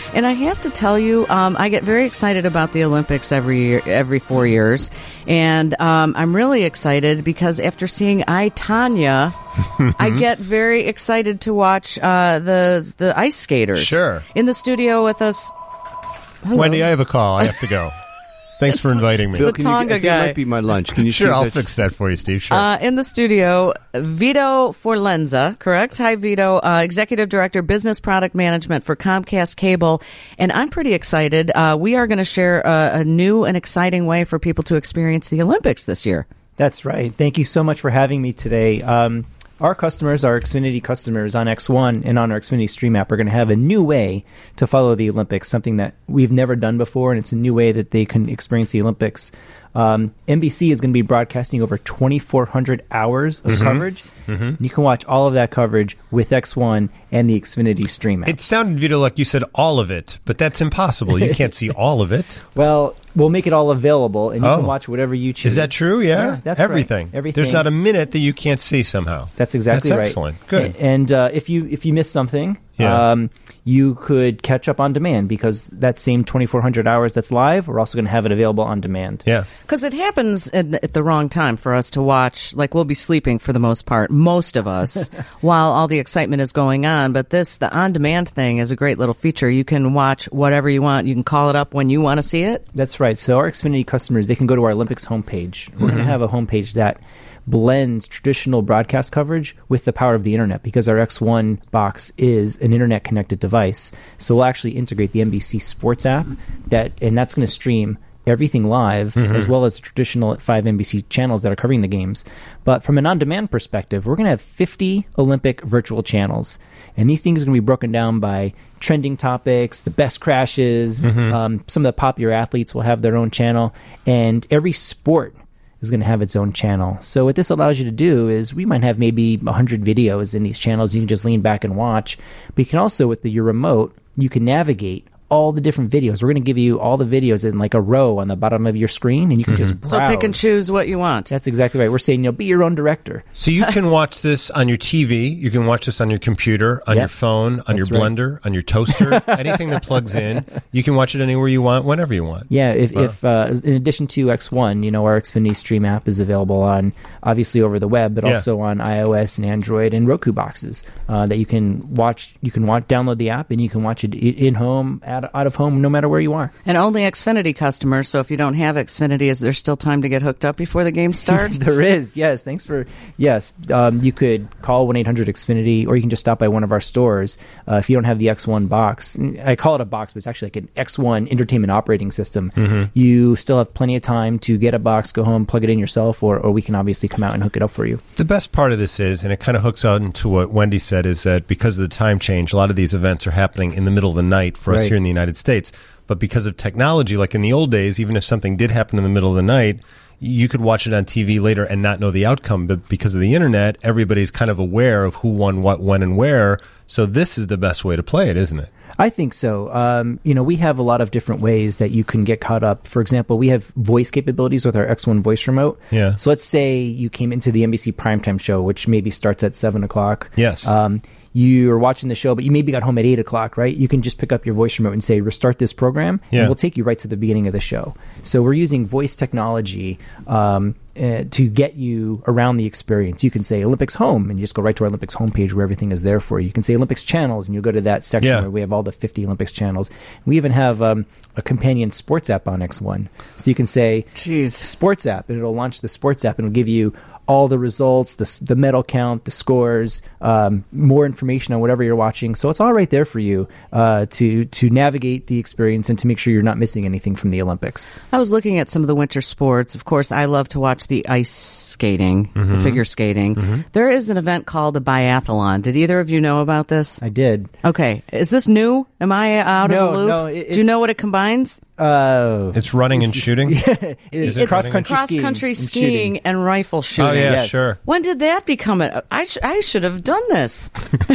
And I have to tell you, um, I get very excited about the Olympics every year, every four years. And um, I'm really excited because after seeing I, Tonya, I get very excited to watch uh, the the ice skaters. Sure. In the studio with us. Hello. Wendy, I have a call. I have to go. Thanks for inviting me. the Bill, can you- Tonga I think guy. It might be my lunch. Can you see Sure, if I'll that's- fix that for you, Steve. Sure. Uh, in the studio, Vito Forlenza, correct? Hi, Vito, uh, Executive Director, Business Product Management for Comcast Cable. And I'm pretty excited. Uh, we are going to share a, a new and exciting way for people to experience the Olympics this year. That's right. Thank you so much for having me today. Um, our customers, our Xfinity customers on X one and on our Xfinity Stream app are going to have a new way to follow the Olympics, something that we've never done before, and it's a new way that they can experience the Olympics. Um, N B C is going to be broadcasting over twenty-four hundred hours of mm-hmm. coverage. Mm-hmm. You can watch all of that coverage with X one and the Xfinity Stream app. It sounded, Vito, like you said all of it, but that's impossible. You can't see all of it. Well, we'll make it all available, and you oh. can watch whatever you choose. Is that true? Yeah, yeah that's everything. Right. Everything. There's not a minute that you can't see somehow. That's exactly that's right. Excellent. Good. And, and uh, if you if you miss something, yeah. um, you could catch up on demand because that same twenty-four hundred hours that's live, we're also going to have it available on demand. Yeah. Because it happens at, at the wrong time for us to watch. Like, we'll be sleeping for the most part, most of us, while all the excitement is going on. But this, the on-demand thing, is a great little feature. You can watch whatever you want. You can call it up when you want to see it. That's right. So our Xfinity customers, they can go to our Olympics homepage. We're mm-hmm. going to have a homepage that blends traditional broadcast coverage with the power of the internet because our X one box is an internet-connected device. So we'll actually integrate the N B C Sports app, that, and that's going to stream everything live, mm-hmm. as well as the traditional five N B C channels that are covering the games. But from an on-demand perspective, we're going to have fifty Olympic virtual channels. And these things are going to be broken down by trending topics, the best crashes, mm-hmm. um, some of the popular athletes will have their own channel, and every sport is going to have its own channel. So what this allows you to do is we might have maybe one hundred videos in these channels. You can just lean back and watch. But you can also, with the, your remote, you can navigate all the different videos. We're going to give you all the videos in like a row on the bottom of your screen, and you can mm-hmm. just browse. So pick and choose what you want. That's exactly right. We're saying, you know, be your own director. So you can watch this on your T V, you can watch this on your computer, on yep. your phone, on That's your right. blender, on your toaster, anything that plugs in. You can watch it anywhere you want, whenever you want. Yeah, if, wow. if uh, in addition to X one, you know, our Xfinity Stream app is available on, obviously over the web, but yeah. also on iOS and Android and Roku boxes uh, that you can watch. You can watch, download the app, and you can watch it in home, out, out of home, no matter where you are. And only Xfinity customers, so if you don't have Xfinity, is there still time to get hooked up before the game starts? There is, yes. Thanks for, yes. Um, you could call one eight hundred X Finity, or you can just stop by one of our stores. Uh, if you don't have the X one box, I call it a box, but it's actually like an X one entertainment operating system. Mm-hmm. You still have plenty of time to get a box, go home, plug it in yourself, or, or we can obviously come out and hook it up for you. The best part of this is, and it kind of hooks out into what Wendy said, is that because of the time change, a lot of these events are happening in the middle of the night for us right. here in the United States. But because of technology, like in the old days, even if something did happen in the middle of the night, you could watch it on T V later and not know the outcome. But because of the internet, everybody's kind of aware of who won what, when, and where. So this is the best way to play it, isn't it? I think so. Um, you know, we have a lot of different ways that you can get caught up. For example, we have voice capabilities with our X one voice remote. Yeah. So let's say you came into the N B C primetime show, which maybe starts at seven o'clock. Yes. Um, you're watching the show, but you maybe got home at eight o'clock, right? You can just pick up your voice remote and say, restart this program, yeah. and we'll take you right to the beginning of the show. So we're using voice technology um, uh, to get you around the experience. You can say Olympics Home, and you just go right to our Olympics homepage where everything is there for you. You can say Olympics Channels, and you'll go to that section yeah. where we have all the fifty Olympics channels. We even have um, a companion sports app on X one. So you can say Jeez. Sports app, and it'll launch the sports app, and it'll give you all the results, the, the medal count, the scores, um, more information on whatever you're watching. So it's all right there for you uh, to to navigate the experience and to make sure you're not missing anything from the Olympics. I was looking at some of the winter sports. Of course, I love to watch the ice skating, mm-hmm. the figure skating. Mm-hmm. There is an event called the biathlon. Did either of you know about this? I did. Okay. Is this new? Am I out no, of the loop? No, it, Do you know what it combines? Uh, it's running and shooting? it is it's cross-country cross skiing, country and skiing shooting. and rifle shooting. Oh, yeah, yes. sure. When did that become a... I, sh- I should have done this.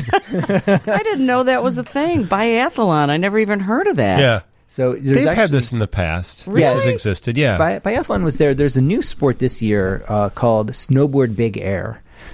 I didn't know that was a thing. Biathlon. I never even heard of that. Yeah. So there's They've actually, had this in the past. Really? This has existed, yeah. Bi- biathlon was there. There's a new sport this year uh, called snowboard big air.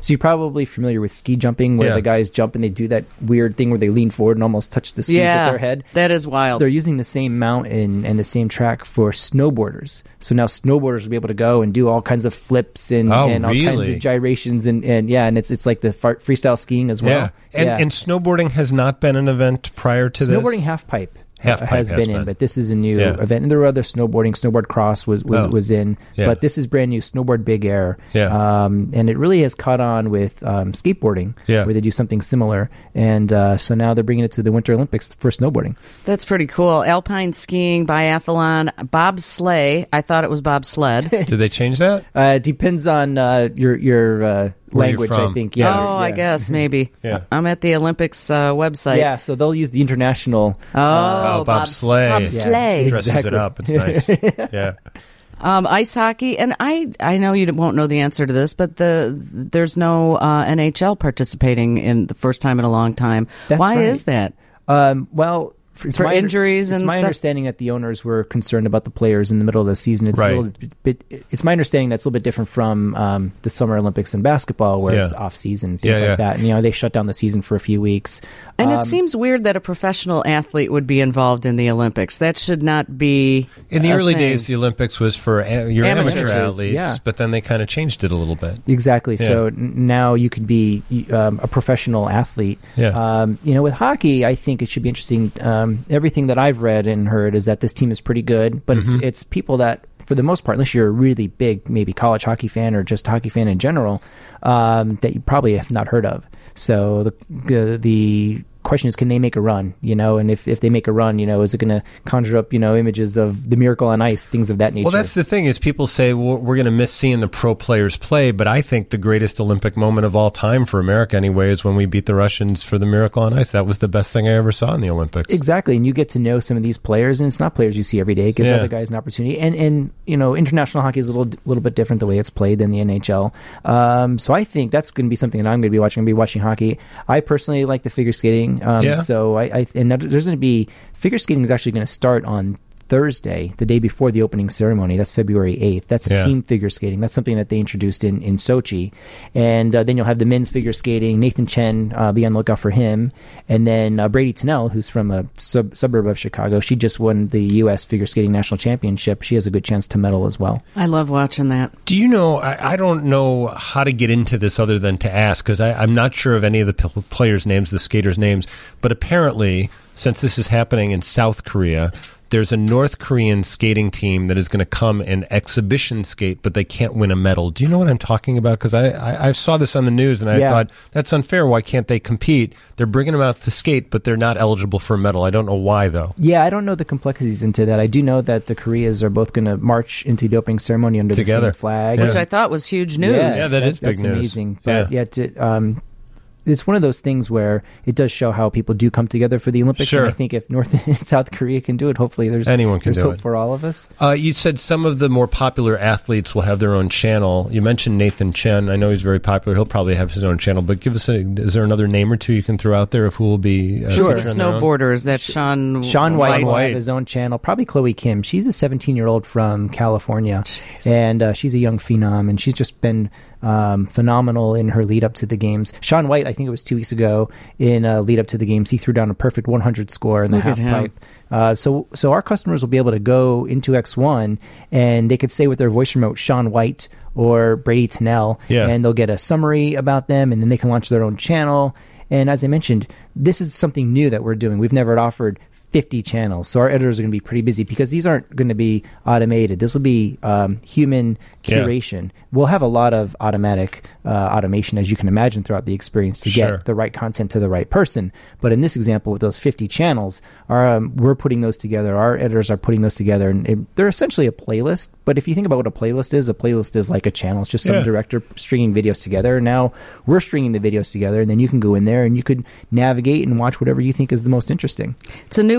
So you're probably familiar with ski jumping, where Yeah. the guys jump and they do that weird thing where they lean forward and almost touch the skis yeah, with their head. that is wild. They're using the same mountain and the same track for snowboarders. So now snowboarders will be able to go and do all kinds of flips and, Oh, and all kinds really? of gyrations and, and yeah, and it's it's like the far, freestyle skiing as well. Yeah. And, yeah. and snowboarding has not been an event prior to this? Snowboarding half pipe. Half uh, pipe has has been been. in, but this is a new Yeah. event. And there were other snowboarding. Snowboard Cross was was, Oh. was in, Yeah. but this is brand new. Snowboard Big Air, Yeah. um, and it really has caught on with um, skateboarding, Yeah. where they do something similar. And uh, so now they're bringing it to the Winter Olympics for snowboarding. That's pretty cool. Alpine skiing, biathlon, bobsleigh. I thought it was bobsled. Did they change that? Uh, it depends on uh, your your uh, Where you're language, I from. think. Yeah. oh, I yeah. guess maybe. Yeah. I'm at the Olympics uh, website. Yeah, so they'll use the international. Oh, Oh, bobs- bobsleigh. bobsleigh. Yeah. Dresses it Exactly. up. It's nice. Yeah. Um, ice hockey, and I I know you won't know the answer to this, but the there's no uh, N H L participating in the first time in a long time. That's Why right. is that? Um, well, it's For my under- injuries it's and my stuff? understanding that the owners were concerned about the players in the middle of the season. It's Right. a little bit. It's my understanding that's a little bit different from um, the Summer Olympics in basketball, where Yeah. it's off season, things Yeah, like yeah. that. And you know, they shut down the season for a few weeks. And Um, it seems weird that a professional athlete would be involved in the Olympics. That should not be In the a early thing. days, the Olympics was for a- your amateur Amateurs, athletes, yeah. but then they kind of changed it a little bit. Exactly. Yeah. So n- now you could be um, a professional athlete. Yeah. Um, you know, with hockey, I think it should be interesting. Um, everything that I've read and heard is that this team is pretty good, but Mm-hmm. it's it's people that, for the most part, unless you're a really big, maybe college hockey fan or just hockey fan in general, um, that you probably have not heard of. So the the, the question is, can they make a run? You know, and if, if they make a run, you know, is it going to conjure up, you know, images of the Miracle on Ice, things of that nature? Well, that's the thing is people say, well, we're going to miss seeing the pro players play, but I think the greatest Olympic moment of all time for America anyway is when we beat the Russians for the Miracle on Ice. That was the best thing I ever saw in the Olympics. Exactly, and you get to know some of these players, and it's not players you see every day. It gives Yeah. other guys an opportunity, and and you know, international hockey is a little little bit different the way it's played than the N H L. Um, so I think that's going to be something that I'm going to be watching. I'm going to be watching hockey. I personally like the figure skating, um, Yeah. so I, I and there's going to be figure skating is actually going to start on Thursday, the day before the opening ceremony. That's February eighth. That's Yeah. team figure skating. That's something that they introduced in, in Sochi. And uh, then you'll have the men's figure skating. Nathan Chen, uh, be on the lookout for him. And then uh, Brady Tennell, who's from a sub- suburb of Chicago. She just won the U S Figure Skating National Championship. She has a good chance to medal as well. I love watching that. Do you know, I, I don't know how to get into this other than to ask, because I'm not sure of any of the p- players' names, the skaters' names, but apparently, since this is happening in South Korea, there's a North Korean skating team that is going to come and exhibition skate, but they can't win a medal. Do you know what I'm talking about? Because I, I, I saw this on the news, and I Yeah. thought, that's unfair. Why can't they compete? They're bringing them out to skate, but they're not eligible for a medal. I don't know why, though. Yeah, I don't know the complexities into that. I do know that the Koreas are both going to march into the opening ceremony under Together. the same flag. Yeah. Which I thought was huge news. Yes, Yeah, that is big that's news. amazing. But Yeah. yet, it, um, it's one of those things where it does show how people do come together for the Olympics. Sure. And I think if North and South Korea can do it, hopefully there's Anyone can there's do hope it. for all of us. Uh, you said some of the more popular athletes will have their own channel. You mentioned Nathan Chen. I know he's very popular. He'll probably have his own channel. But give us a, is there another name or two you can throw out there of who will be? Uh, Sure. The featured on their own? snowboarders, that Sean Sean White will White. have his own channel. Probably Chloe Kim. She's a seventeen-year-old from California, and uh, she's a young phenom, and she's just been um, phenomenal in her lead up to the games. Sean White, I think it was two weeks ago, in uh, lead up to the games, he threw down a perfect one hundred score in the Look at half him. pipe. Uh, so, so our customers will be able to go into X one, and they could say with their voice remote, Sean White or Brady Tennell, Yeah. and they'll get a summary about them, and then they can launch their own channel. And as I mentioned, this is something new that we're doing. We've never offered fifty channels, so our editors are going to be pretty busy because these aren't going to be automated. This will be um, human curation. Yeah. We'll have a lot of automatic uh, automation, as you can imagine, throughout the experience to Sure. get the right content to the right person. But in this example, with those fifty channels, our, um, we're putting those together. Our editors are putting those together, and it, they're essentially a playlist. But if you think about what a playlist is, a playlist is like a channel. It's just some Yeah. director stringing videos together. Now we're stringing the videos together, and then you can go in there and you could navigate and watch whatever you think is the most interesting. It's a new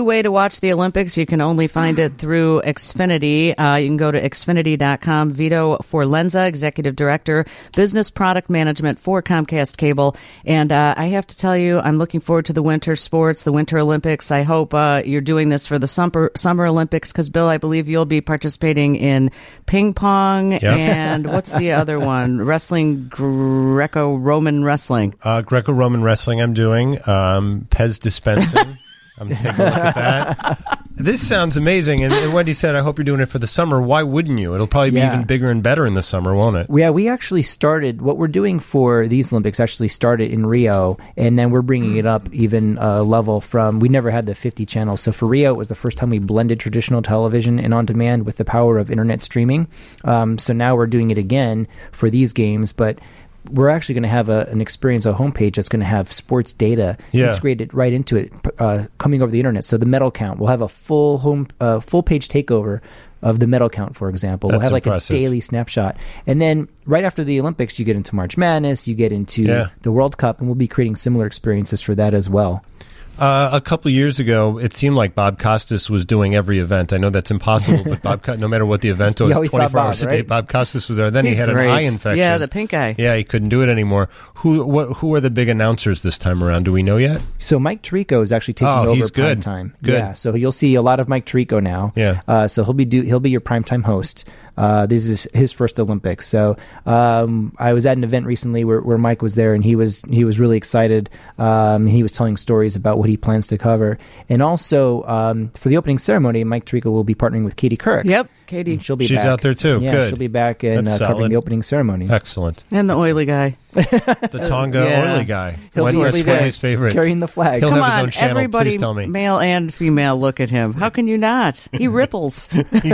new way to watch the Olympics. You can only find it through Xfinity. Uh, you can go to Xfinity dot com. Vito Forlenza, Executive Director, Business Product Management for Comcast Cable. And uh, I have to tell you, I'm looking forward to the winter sports, the Winter Olympics. I hope uh, you're doing this for the summer, summer Olympics because, Bill, I believe you'll be participating in ping pong Yep. and what's the other one? Wrestling, Greco-Roman wrestling. Uh, Greco-Roman wrestling I'm doing. Um, Pez dispensing. I'm taking a look at that. This sounds amazing. And, and Wendy said, I hope you're doing it for the summer. Why wouldn't you? It'll probably be Yeah. even bigger and better in the summer, won't it? Yeah, we actually started, what we're doing for these Olympics actually started in Rio, and then we're bringing it up even a level from, we never had the fifty channels. So for Rio, it was the first time we blended traditional television and on-demand with the power of internet streaming. Um, so now we're doing it again for these games, but we're actually going to have a, an experience, a homepage that's going to have sports data Yeah. integrated right into it, uh, coming over the internet. So the medal count, we'll have a full home, uh, full page takeover of the medal count, for example. That's we'll have like impressive. a daily snapshot. And then right after the Olympics, you get into March Madness, you get into Yeah. the World Cup, and we'll be creating similar experiences for that as well. Uh, a couple of years ago, it seemed like Bob Costas was doing every event. I know that's impossible, but Bob, Co- no matter what the event was, You always saw twenty-four Bob, hours a day, right? Bob Costas was there. Then He's he had great. an eye infection. Yeah, the pink eye. Yeah, he couldn't do it anymore. Who what, who are the big announcers this time around? Do we know yet? So Mike Tirico is actually taking Oh, over he's good. primetime. Good. Yeah, so you'll see a lot of Mike Tirico now. Yeah. Uh, so he'll be do, he'll be your primetime host. Uh, this is his first Olympics. So um, I was at an event recently where, where Mike was there, and he was he was really excited. Um, he was telling stories about what he plans to cover, and also um, for the opening ceremony, Mike Tirico will be partnering with Katie Couric. Yep, Katie. And she'll be She's back. out there too. Yeah, Good. she'll be back and That's uh, covering solid. the opening ceremonies. Excellent. And the oily guy. The Tonga Yeah. oily guy. He'll Wendy, be that's there Wendy's favorite. carrying the flag. He'll Come have his on, own channel. everybody, Please tell me. male and female, look at him. How can you not? He ripples.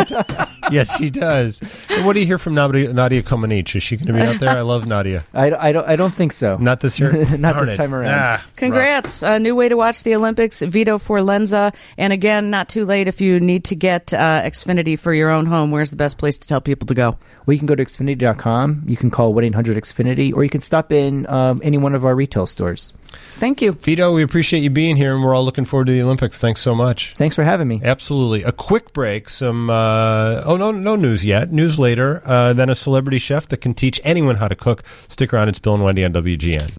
Yes, he does. And what do you hear from Nadia, Nadia Comaneci? Is she going to be out there? I love Nadia. I, I don't I don't think so. Not this year? Not Darn this it. time around. Ah, Congrats. A new way to watch the Olympics, Vito Forlenza. And again, not too late if you need to get uh, Xfinity for your own home. Where's the best place to tell people to go? Well, you can go to Xfinity dot com. You can call one eight hundred X Finity, or you can stop in um, any one of our retail stores. Thank you. Vito, we appreciate you being here, and we're all looking forward to the Olympics. Thanks so much. Thanks for having me. Absolutely. A quick break. Some uh, oh no no news yet. News later. Uh, then a celebrity chef that can teach anyone how to cook. Stick around. It's Bill and Wendy on W G N.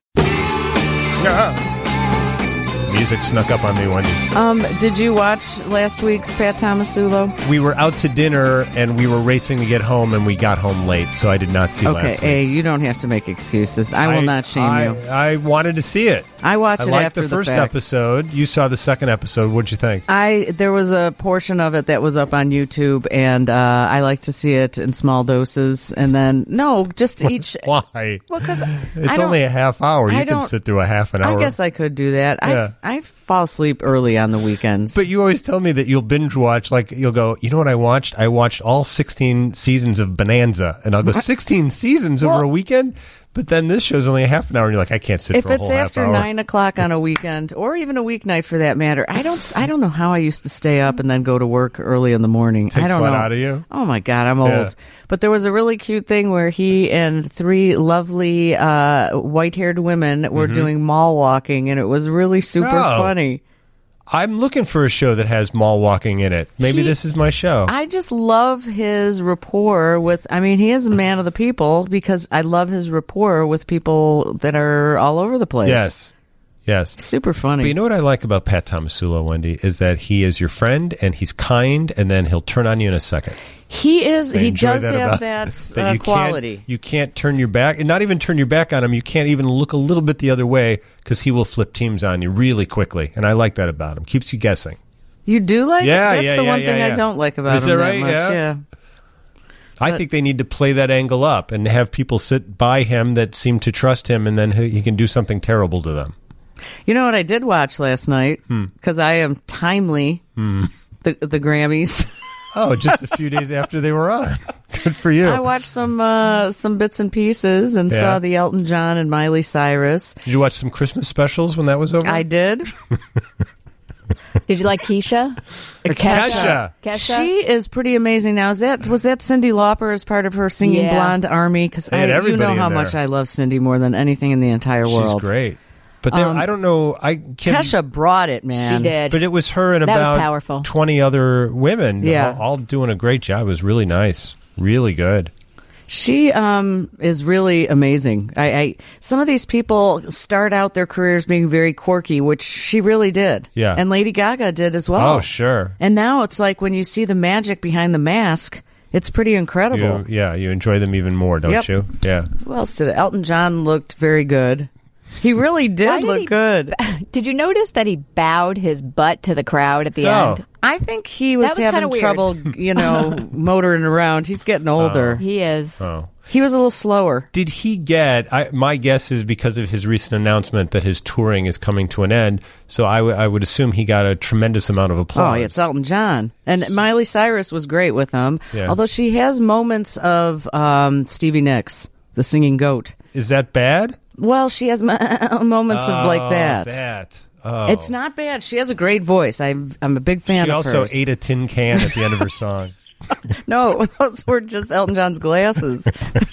Ah. Music snuck up on me, Wendy. Um, did you watch last week's Pat Tomasulo? We were out to dinner and we were racing to get home, and we got home late, so I did not see Okay, last A, week's. you don't have to make excuses. I will not shame I, you. I wanted to see it. I watched I it liked after the first fact. episode. You saw the second episode. What'd you think? I there was a portion of it that was up on YouTube, and uh, I like to see it in small doses. And then no, just each. Why? Well, because It's only a half hour. You I can don't- sit through a half an hour. I guess I could do that. Yeah. I I fall asleep early on the weekends. But you always tell me that you'll binge watch, like you'll go, you know what I watched? I watched all sixteen seasons of Bonanza. And I'll go, sixteen seasons over Well- a weekend? But then this show's only a half an hour, and you're like, I can't sit if for a it's whole after half hour. nine o'clock on a weekend, or even a weeknight for that matter, I don't. I don't know how I used to stay up and then go to work early in the morning. Takes I don't a lot know. out of you? Oh my god, I'm old. Yeah. But there was a really cute thing where he and three lovely uh, white-haired women were doing mall walking, and it was really super Mm-hmm. Oh. funny. I'm looking for a show that has mall walking in it. Maybe He- this is my show. I just love his rapport with, I mean, he is a man of the people because I love his rapport with people that are all over the place. yes. Yes. Super funny. But you know what I like about Pat Tomasulo, Wendy, is that he is your friend, and he's kind, and then he'll turn on you in a second. he is, I he enjoy does that have about- that, that uh, you quality. Can't, you can't turn your back, and not even turn your back on him. You can't even look a little bit the other way because he will flip teams on you really quickly, and I like that about him. Keeps you guessing. You do like Yeah, it? That's yeah, the yeah, one yeah, thing yeah. I don't like about Is him that that right? much. Yeah. Yeah. I But- think they need to play that angle up and have people sit by him that seem to trust him, and then he he can do something terrible to them. You know what I did watch last night? Hmm. Because I am timely. The the Grammys. Oh, just a few days after they were on. Good for you. I watched some uh, some bits and pieces and Yeah. saw the Elton John and Miley Cyrus. Did you watch some Christmas specials when that was over? I did. Did you like Keisha? Or Kesha. Kesha? She is pretty amazing now. Is that was that Cyndi Lauper as part of her singing Yeah. Blonde Army? Because They had you everybody know in how there. much I love Cindy more than anything in the entire world. She's great. But there, Um, I don't know. I Kim, Kesha brought it, man. She did. But it was her and That was about powerful. twenty other women, Yeah. all, all doing a great job. It was really nice, really good. She um, is really amazing. I, I some of these people start out their careers being very quirky, which she really did. Yeah. And Lady Gaga did as well. Oh, sure. And now it's like when you see the magic behind the mask, it's pretty incredible. You, yeah, you enjoy them even more, don't Yep. you? Yeah. Who else did it? Elton John looked very good. He really Why did did look he- good. Did you notice that he bowed his butt to the crowd at the No. end? I think he was, That was having kinda weird. trouble, you know, motoring around. He's getting older. He is. Oh. He was a little slower. Did he get, I, my guess is because of his recent announcement that his touring is coming to an end, so I, w- I would assume he got a tremendous amount of Oh, applause. yeah, it's Elton John. And Miley Cyrus was great with him, Yeah. although she has moments of um, Stevie Nicks, the singing goat. Is that bad? Well, she has moments of like that. Oh, that. Oh. It's not bad. She has a great voice. I'm, I'm a big fan She of also hers. ate a tin can at the end of her song. No, those were just Elton John's glasses.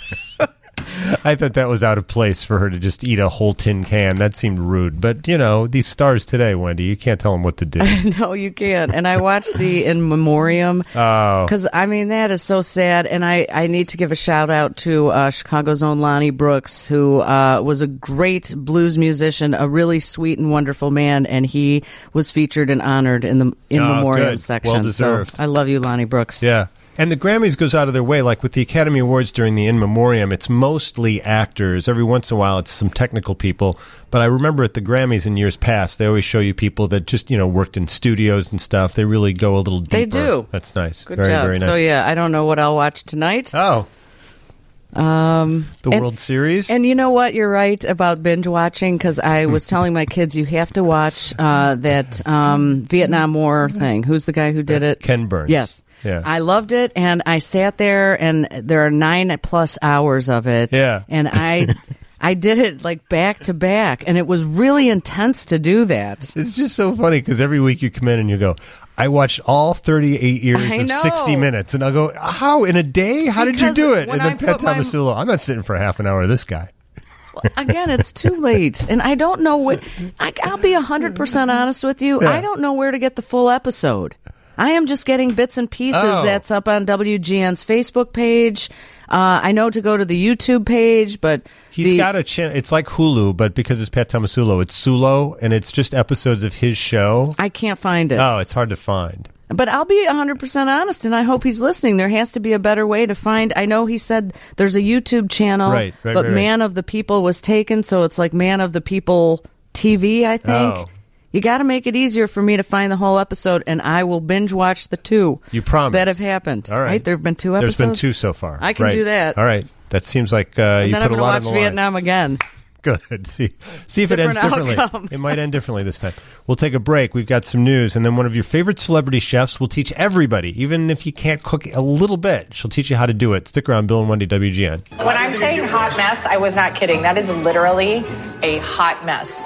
I thought that was out of place for her to just eat a whole tin can. That seemed rude. But, you know, these stars today, Wendy, you can't tell them what to do. No, you can't. And I watched the In Memoriam Oh. because, I mean, that is so sad. And I, I need to give a shout out to uh, Chicago's own Lonnie Brooks, who uh, was a great blues musician, a really sweet and wonderful man. And he was featured and honored in the In Oh, Memoriam good. section. Well deserved. So I love you, Lonnie Brooks. Yeah. And the Grammys goes out of their way. Like with the Academy Awards during the In Memoriam, it's mostly actors. Every once in a while, it's some technical people. But I remember at the Grammys in years past, they always show you people that just, you know, worked in studios and stuff. They really go a little deeper. They do. That's nice. Good very, job. very nice. So, yeah, I don't know what I'll watch tonight. Oh. Um, the and, World Series? And you know what? You're right about binge watching because I was telling my kids you have to watch uh, that um, Vietnam War thing. Who's the guy who did it? Ken Burns. Yes. Yeah. I loved it, and I sat there, and there are nine plus hours of it. Yeah. And I, I did it like back to back, and it was really intense to do that. It's just so funny because every week you come in and you go, I watched all thirty-eight years I of know. sixty minutes. And I'll go, how? In a day? How did Because you do it? when And then I Pat put my- Tomasulo, I'm not sitting for half an hour of this guy. Again, it's too late, and I don't know what. I, I'll be a hundred percent honest with you. Yeah. I don't know where to get the full episode. I am just getting bits and pieces. Oh. That's up on W G N's Facebook page. Uh, I know to go to the YouTube page, but He's the, got a channel. It's like Hulu, but because it's Pat Tomasulo, it's Sulo, and it's just episodes of his show. I can't find it. Oh, it's hard to find. But I'll be a hundred percent honest, and I hope he's listening. There has to be a better way to find. I know he said there's a YouTube channel, Right, right, but right, right. Man of the People was taken, so it's like Man of the People T V. I think. Oh. You got to make it easier for me to find the whole episode, and I will binge watch the two. You promise. that have happened. All right. There have been two There's episodes. been two so far. I can Right. do that. All right. That seems like uh, And you then put I'm a going lot to on watch the line. Vietnam again. Good. See, see if it ends Different differently. outcome. It might end differently this time. We'll take a break. We've got some news, and then one of your favorite celebrity chefs will teach everybody, even if you can't cook a little bit. She'll teach you how to do it. Stick around, Bill and Wendy, W G N. When I'm saying hot mess, I was not kidding. That is literally a hot mess.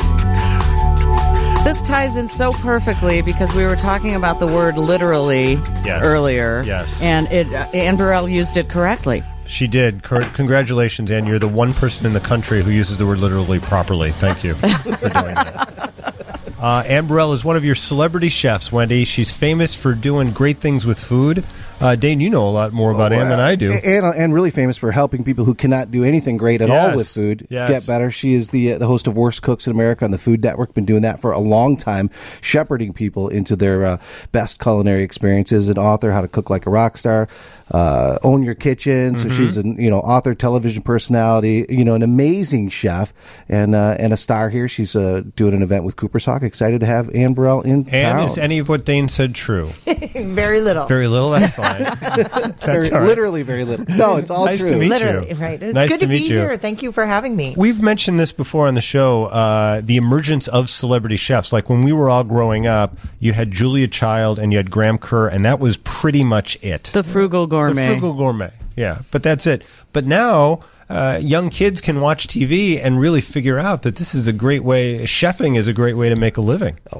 This ties in so perfectly because we were talking about the word literally Yes. earlier. Yes. And it, uh, Ann Burrell used it correctly. She did. Cor- Congratulations, Ann. You're the one person in the country who uses the word literally properly. Thank you for doing that. Uh, Ann Burrell is one of your celebrity chefs, Wendy. She's famous for doing great things with food. Uh, Dane, you know a lot more about Ann than I do. And, and really famous for helping people who cannot do anything great at Yes. all with food Yes. get better. She is the uh, the host of Worst Cooks in America on the Food Network. Been doing that for a long time, shepherding people into their uh, best culinary experiences. An author, How to Cook Like a Rock Star, uh, Own Your Kitchen. So Mhm. she's an you know author, television personality, you know an amazing chef, and uh, and a star here. She's uh, doing an event with Cooper's Hawk. Excited to have Ann Burrell in Ann, town. is any of what Dane said true? Very little. Very little? That's fine. That's Very- all right. Literally very little. No, it's all Nice true. to meet Literally, you. right. It's Nice good to to, be meet you. here. Thank you for having me. We've mentioned this before on the show, uh, the emergence of celebrity chefs. Like when we were all growing up, you had Julia Child and you had Graham Kerr, and that was pretty much it. The frugal gourmet. The frugal gourmet, yeah. But that's it. But now uh, young kids can watch T V and really figure out that this is a great way, chefing is a great way to make a living. Oh,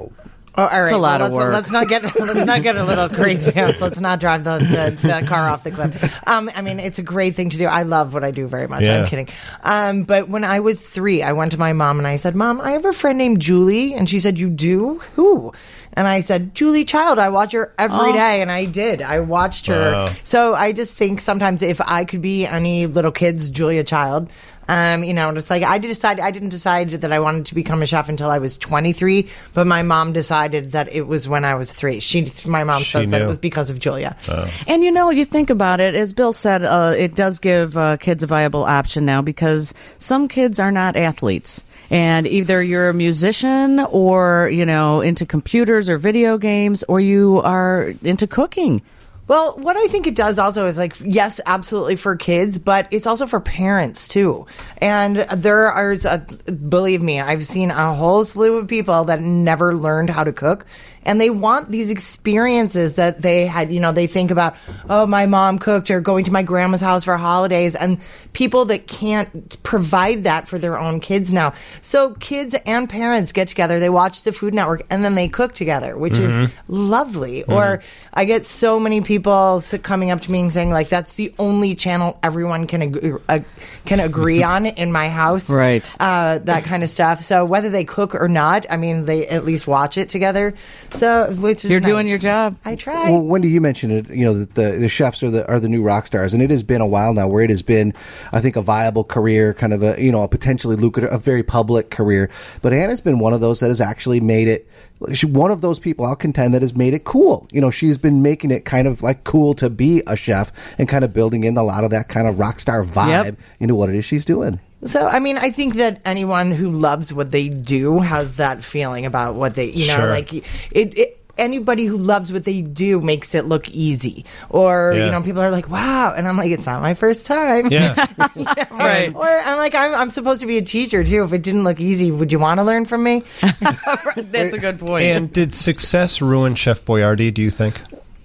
Oh, all right. It's a lot well, of let's, work. Let's not get let's not get a little crazy. Let's not drive the, the, the car off the cliff. Um, I mean, it's a great thing to do. I love what I do very much. Yeah. I'm kidding. Um, but when I was three, I went to my mom and I said, "Mom, I have a friend named Julie," and she said, "You do? Who?" And I said, Julie Child. I watch her every Oh. day, and I did. I watched her. Wow. So I just think sometimes if I could be any little kid's Julia Child, um, you know, and it's like I decided I didn't decide that I wanted to become a chef until I was twenty-three, but my mom decided that it was when I was three. She, my mom She said that knew. it was because of Julia. And you know, you think about it, as Bill said, uh, it does give uh, kids a viable option now because some kids are not athletes. And either you're a musician or, you know, into computers or video games, or you are into cooking. Well, what I think it does also is like, yes, absolutely for kids, but it's also for parents too. And there are, uh, believe me, I've seen a whole slew of people that never learned how to cook. And they want these experiences that they had, you know, they think about, oh, my mom cooked, or going to my grandma's house for holidays, and people that can't provide that for their own kids now. So kids and parents get together, they watch the Food Network, and then they cook together, which Mhm. is lovely. Or I get so many people s- coming up to me and saying, like, that's the only channel everyone can ag- uh, can agree on in my house. Right. Uh, that kind of stuff. So whether they cook or not, I mean, they at least watch it together. So, which is You're doing nice. your job. I try. Well, Wendy, you mentioned it. You know that the the chefs are the are the new rock stars, and it has been a while now where it has been, I think, a viable career, kind of a you know a potentially lucrative, a very public career. But Anna's been one of those that has actually made it. She, one of those people, I'll contend, that has made it cool. You know, she's been making it kind of like cool to be a chef, and kind of building in a lot of that kind of rock star vibe Yep. into what it is she's doing. So, I mean, I think that anyone who loves what they do has that feeling about what they, you know, Sure. like it, it anybody who loves what they do makes it look easy. Or, Yeah. you know, people are like, wow. And I'm like, it's not my first time. Yeah. Right. Or I'm like, I'm, I'm supposed to be a teacher too. If it didn't look easy, would you want to learn from me? That's a good point. And did success ruin Chef Boyardee, do you think?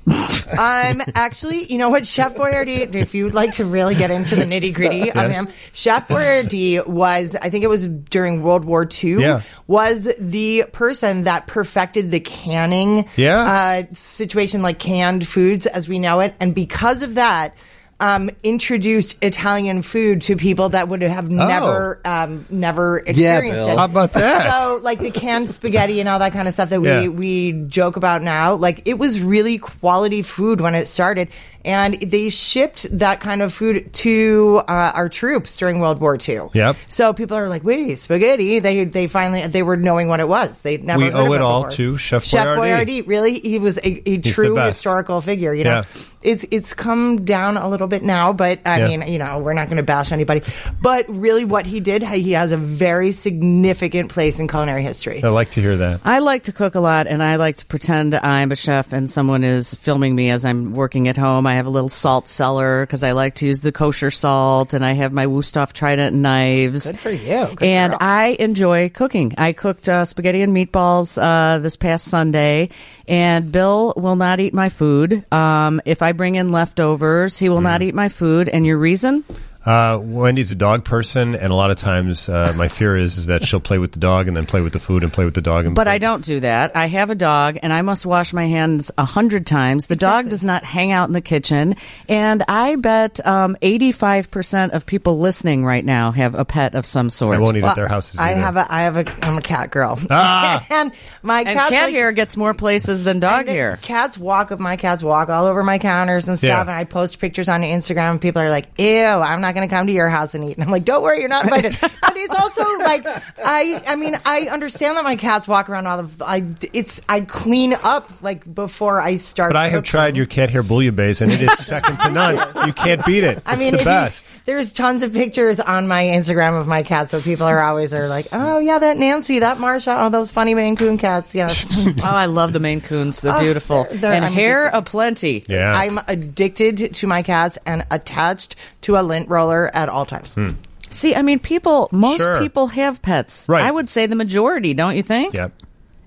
Um, actually, you know what, Chef Boyardee, if you'd like to really get into the nitty gritty of Yes. him, Chef Boyardee was, I think it was during World War Two, Yeah. was the person that perfected the canning Yeah. uh, situation, like canned foods as we know it. And because of that, um, introduced Italian food to people that would have never, um, never experienced Bill. it. How about that? So, like the canned spaghetti and all that kind of stuff that we, Yeah. we joke about now, like it was really quality food when it started. And they shipped that kind of food to uh, our troops during World War Two. Yep. So people are like, wait, spaghetti? They they finally, they were knowing what it was. They'd never We heard owe of it all before. to Chef Chef Boyardee. Boyardee. Really? He was a, a the true best. historical figure, you know? Yeah. It's it's come down a little bit now, but I Yeah. mean, you know, we're not going to bash anybody. But really what he did, he has a very significant place in culinary history. I like to hear that. I like to cook a lot, and I like to pretend I'm a chef and someone is filming me as I'm working at home. I have a little salt cellar because I like to use the kosher salt, and I have my Wusthof Trident knives. Good for you. Good and girl. I enjoy cooking. I cooked uh, spaghetti and meatballs uh, this past Sunday, and Bill will not eat my food. Um, if I bring in leftovers, he will not eat my food. And your reason? Uh, Wendy's a dog person, and a lot of times uh, my fear is, is that she'll play with the dog and then play with the food and play with the dog. And But I don't do that. I have a dog, and I must wash my hands a hundred times. The dog does not hang out in the kitchen, and I bet um, eighty-five percent of people listening right now have a pet of some sort. I won't eat Well, at their houses I either. have a, I have a, I'm a cat girl. Ah! and my And cat's cat like- hair gets more places than dog And hair. Cats walk, my cats walk all over my counters and stuff. Yeah. And I post pictures on Instagram. And people are like, "Ew, I'm not going to come to your house and eat." And I'm like, "Don't worry, you're not invited." But it's also like, I, I mean, I understand that my cats walk around all the. I, it's, I clean up like before I start. But I have cooking. tried your cat hair bouillabaisse, and it is second to none. You can't beat it. It's I mean, the if you- best. there's tons of pictures on my Instagram of my cats, so people are always are like, "Oh yeah, that Nancy, that Marsha, oh those funny Maine Coon cats." Yes. Oh, I love the Maine Coons. They're Oh, beautiful. they're- they're- and I'm hair aplenty. Yeah. I'm addicted to my cats and attached to a lint roller at all times. Hmm. See, I mean, people, most Sure. people have pets. Right. I would say the majority, don't you think? Yep.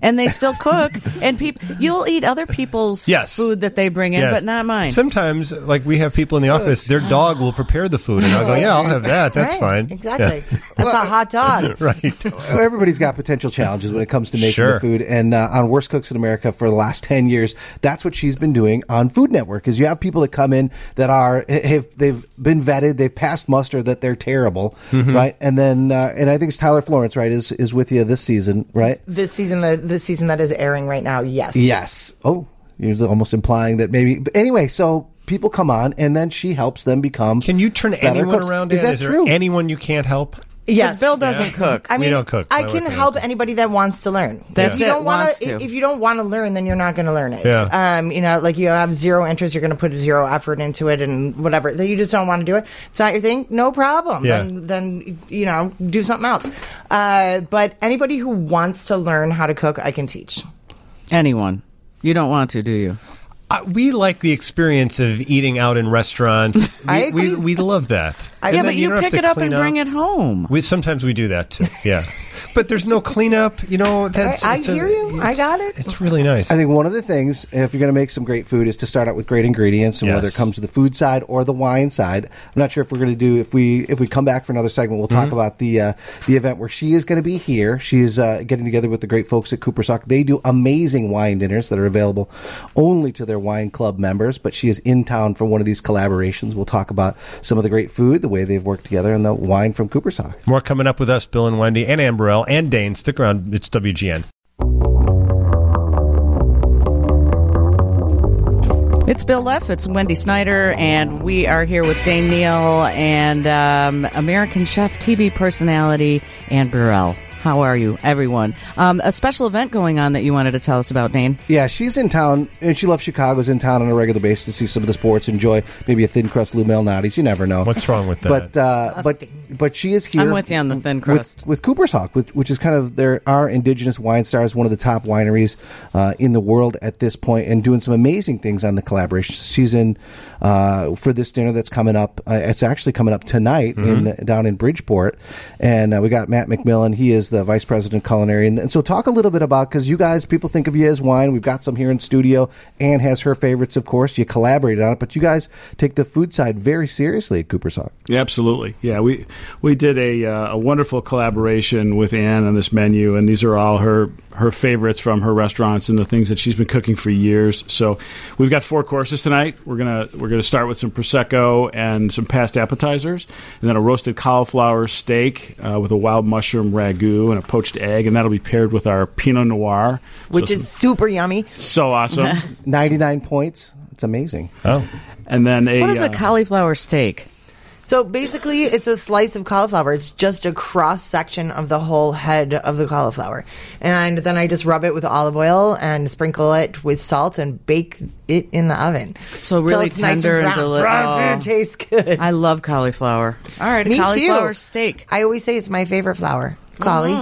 And they still cook, and people you'll eat other people's Yes. food that they bring in, Yes. but not mine. Sometimes, like we have people in the office, their dog will prepare the food, and I'll go, "Yeah, I'll have that. That's Right, fine." Exactly. Yeah. That's a hot dog. Right. Well, everybody's got potential challenges when it comes to making Sure. the food. And uh, on Worst Cooks in America for the last ten years, that's what she's been doing on Food Network. Is you have people that come in that are have they've been vetted, they've passed muster that they're terrible, Mm-hmm. right? And then uh, and I think it's Tyler Florence, right, is is with you this season, right? This season, the this season that is airing right now, yes. Yes. Oh, you're almost implying that maybe. But anyway, so people come on, and then she helps them become. Can you turn better anyone cooks. around? Is Dan? that Is there true? anyone you can't help? Yes. Because Bill doesn't Yeah. cook. I We mean, don't cook. I My can wife help does. anybody that wants to learn. That's if you it, don't wanna- wants to. If you don't want to learn, then you're not going to learn it. Yeah. Um, you know, like you have zero interest, you're going to put zero effort into it, and whatever. That you just don't want to do it. It's not your thing. No problem. Yeah. Then, then you know, do something else. Uh, but anybody who wants to learn how to cook, I can teach. Anyone. You don't want to, do you? Uh, we like the experience of eating out in restaurants. We, I agree. we, we love that. I- And yeah, then but you, don't have pick to it up and clean bring it home. We sometimes we do that too. Yeah, but there's no cleanup. You know, that's. I it's a- hear you. I it's- got it. It's really nice. I think one of the things, if you're going to make some great food, is to start out with great ingredients, and Yes. whether it comes to the food side or the wine side. I'm not sure if we're going to do if we if we come back for another segment, we'll talk Mm-hmm. about the uh, the event where she is going to be here. She's uh, getting together with the great folks at Cooper's Hawk. They do amazing wine dinners that are available only to their wine club members. But she is in town for one of these collaborations. We'll talk about some of the great food, the way they've worked together, and the wine from Cooper's Hawk. More coming up with us, Bill and Wendy, and Ann Burrell, and Dane. Stick around. It's W G N. It's Bill Leff, it's Wendy Snyder, and we are here with Dane Neal and um, American Chef T V personality Ann Burrell. How are you, everyone? Um, a special event going on that you wanted to tell us about, Dane. Yeah, she's in town, and she loves Chicago's in town on a regular basis to see some of the sports, enjoy maybe a thin crust Lou Malnati's. You never know. What's wrong with that? But uh, but but she is here. I'm with you on the thin crust. with, with Cooper's Hawk, with, which is kind of their our indigenous wine stars, one of the top wineries uh, in the world at this point, and doing some amazing things on the collaboration. She's in uh, for this dinner that's coming up. Uh, it's actually coming up tonight Mm-hmm. in down in Bridgeport, and uh, we got Matt McMillan. He is the vice president of culinary, and, and so talk a little bit about, because you guys, people think of you as wine. We've got some here in studio. Anne has her favorites, of course. You collaborated on it, but you guys take the food side very seriously at Cooper's Hawk. Yeah, absolutely. Yeah, we we did a uh, a wonderful collaboration with Anne on this menu, and these are all her her favorites from her restaurants and the things that she's been cooking for years. So we've got four courses tonight. We're gonna we're gonna start with some prosecco and some past appetizers, and then a roasted cauliflower steak uh, with a wild mushroom ragu and a poached egg, and that'll be paired with our Pinot Noir, Which so is super yummy. so awesome. ninety-nine points. It's amazing. Oh, And then a What is uh, a cauliflower steak? So basically, it's a slice of cauliflower. It's just a cross section of the whole head of the cauliflower. And then I just rub it with olive oil and sprinkle it with salt and bake it in the oven. So Till really it's nice tender and brown. delicious. Brown food tastes good. I love cauliflower. All right, a Me cauliflower too. steak. I always say it's my favorite flower. Cauli.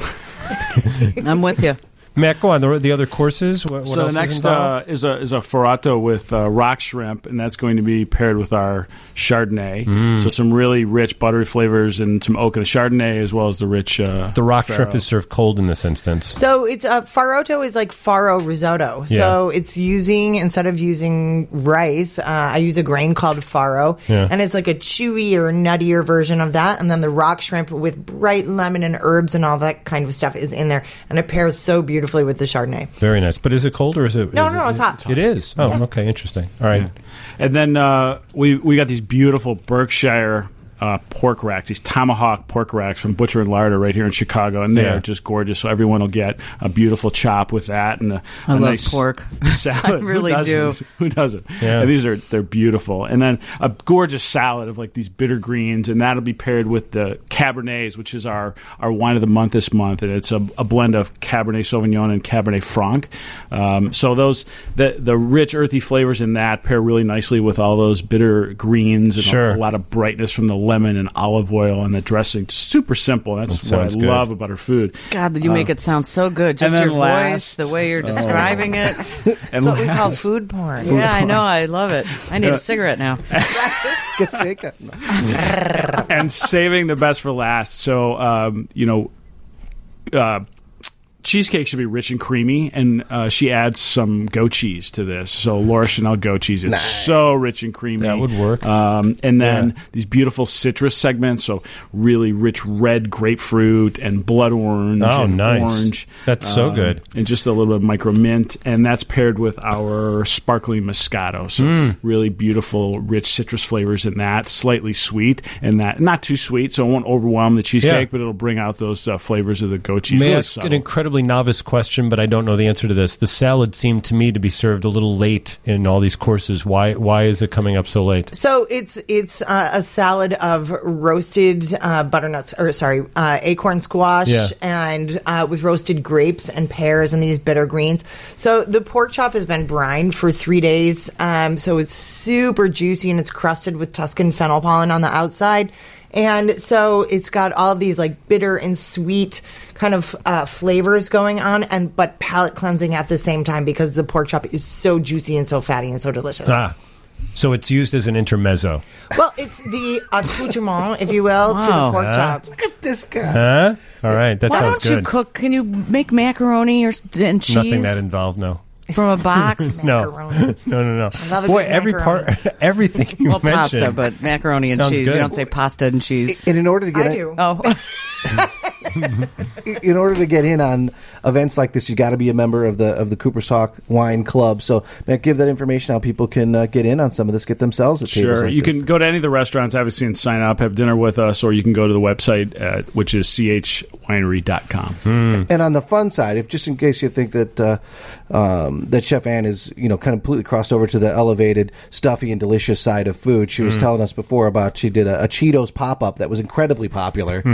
I'm with you. Matt, go on. The, the other courses. What, what so else the next is involved? uh, is a is a ferrato with uh, rock shrimp, and that's going to be paired with our Chardonnay. Mm. So some really rich buttery flavors and some oak of the Chardonnay, as well as the rich. Uh, the rock farro. shrimp is served cold in this instance. So it's uh, farotto is like farro risotto. So it's using, instead of using rice, uh, I use a grain called farro, Yeah. and it's like a chewy or nuttier version of that. And then the rock shrimp with bright lemon and herbs and all that kind of stuff is in there, and it pairs so beautifully with the Chardonnay. Very nice. But is it cold or is it? No, is no, it, it's hot. It is. Oh, Yeah. okay. Interesting. All right. Yeah. And then uh, we we got these beautiful Berkshire uh, pork racks, these tomahawk pork racks from Butcher and Larder right here in Chicago, and they Yeah. are just gorgeous. So everyone will get a beautiful chop with that and a, I a love nice pork. salad. I really Who doesn't? do. Who doesn't? Yeah. And these are they're beautiful, and then a gorgeous salad of like these bitter greens, and that'll be paired with the Cabernets, which is our our wine of the month this month, and it's a, a blend of Cabernet Sauvignon and Cabernet Franc. Um, so those the the rich earthy flavors in that pair really nicely with all those bitter greens and Sure. a, a lot of brightness from the lemon and olive oil and the dressing. Super simple. That's That what I sounds good. love about her food. God, you Uh, make it sound so good. Just and your then last- voice, the way you're describing it. And That's what we call last- food porn. Yeah, I know. I love it. I need a cigarette now. Get sick. and saving the best for last. So, um, you know, uh, cheesecake should be rich and creamy, and uh, she adds some goat cheese to this. So Laura Chanel goat cheese. It's Nice. so rich and creamy. That would work. Um, and then Yeah. these beautiful citrus segments, so really rich red grapefruit and blood orange Oh, and nice. orange. That's so Um, good. And just a little bit of micro mint, and that's paired with our sparkling Moscato. So Mm. really beautiful, rich citrus flavors in that, slightly sweet, and that not too sweet, so it won't overwhelm the cheesecake, Yeah. but it'll bring out those uh, flavors of the goat cheese. May I Really ask subtle. an incredibly novice question, but I don't know the answer to this. The salad seemed to me to be served a little late in all these courses. Why Why is it coming up so late? So it's it's uh, a salad of roasted uh, butternuts, or sorry, uh, acorn squash, Yeah. and uh, with roasted grapes and pears and these bitter greens. So the pork chop has been brined for three days, um, so it's super juicy and it's crusted with Tuscan fennel pollen on the outside. And so it's got all of these like bitter and sweet kind of uh, flavors going on, and but palate cleansing at the same time because the pork chop is so juicy and so fatty and so delicious. Ah, so it's used as an intermezzo. Well, it's the accoutrement, if you will, to Wow. the pork Huh? chop. Look at this guy. Huh? All right, that Why sounds don't you good. cook? Can you make macaroni or s- and cheese Nothing that involved, no. from a box? No, Macaroni. no, no, no. love a Boy, good every macaroni. part, everything you well, mentioned. pasta, but macaroni and Sounds cheese. good. You don't say pasta and cheese. And in order to get I in, do. Oh, in order to get in on events like this, you got to be a member of the of the Cooper's Hawk Wine Club. So, Matt, give that information how people can uh, get in on some of this, get themselves at tables Sure. like You this. can go to any of the restaurants, obviously, and sign up, have dinner with us, or you can go to the website, uh, which is c h winery dot com. And on the fun side, if just in case you think that uh, um, that Chef Ann is, you know, kind of completely crossed over to the elevated, stuffy, and delicious side of food, she was Mm. telling us before about she did a, a Cheetos pop up that was incredibly popular.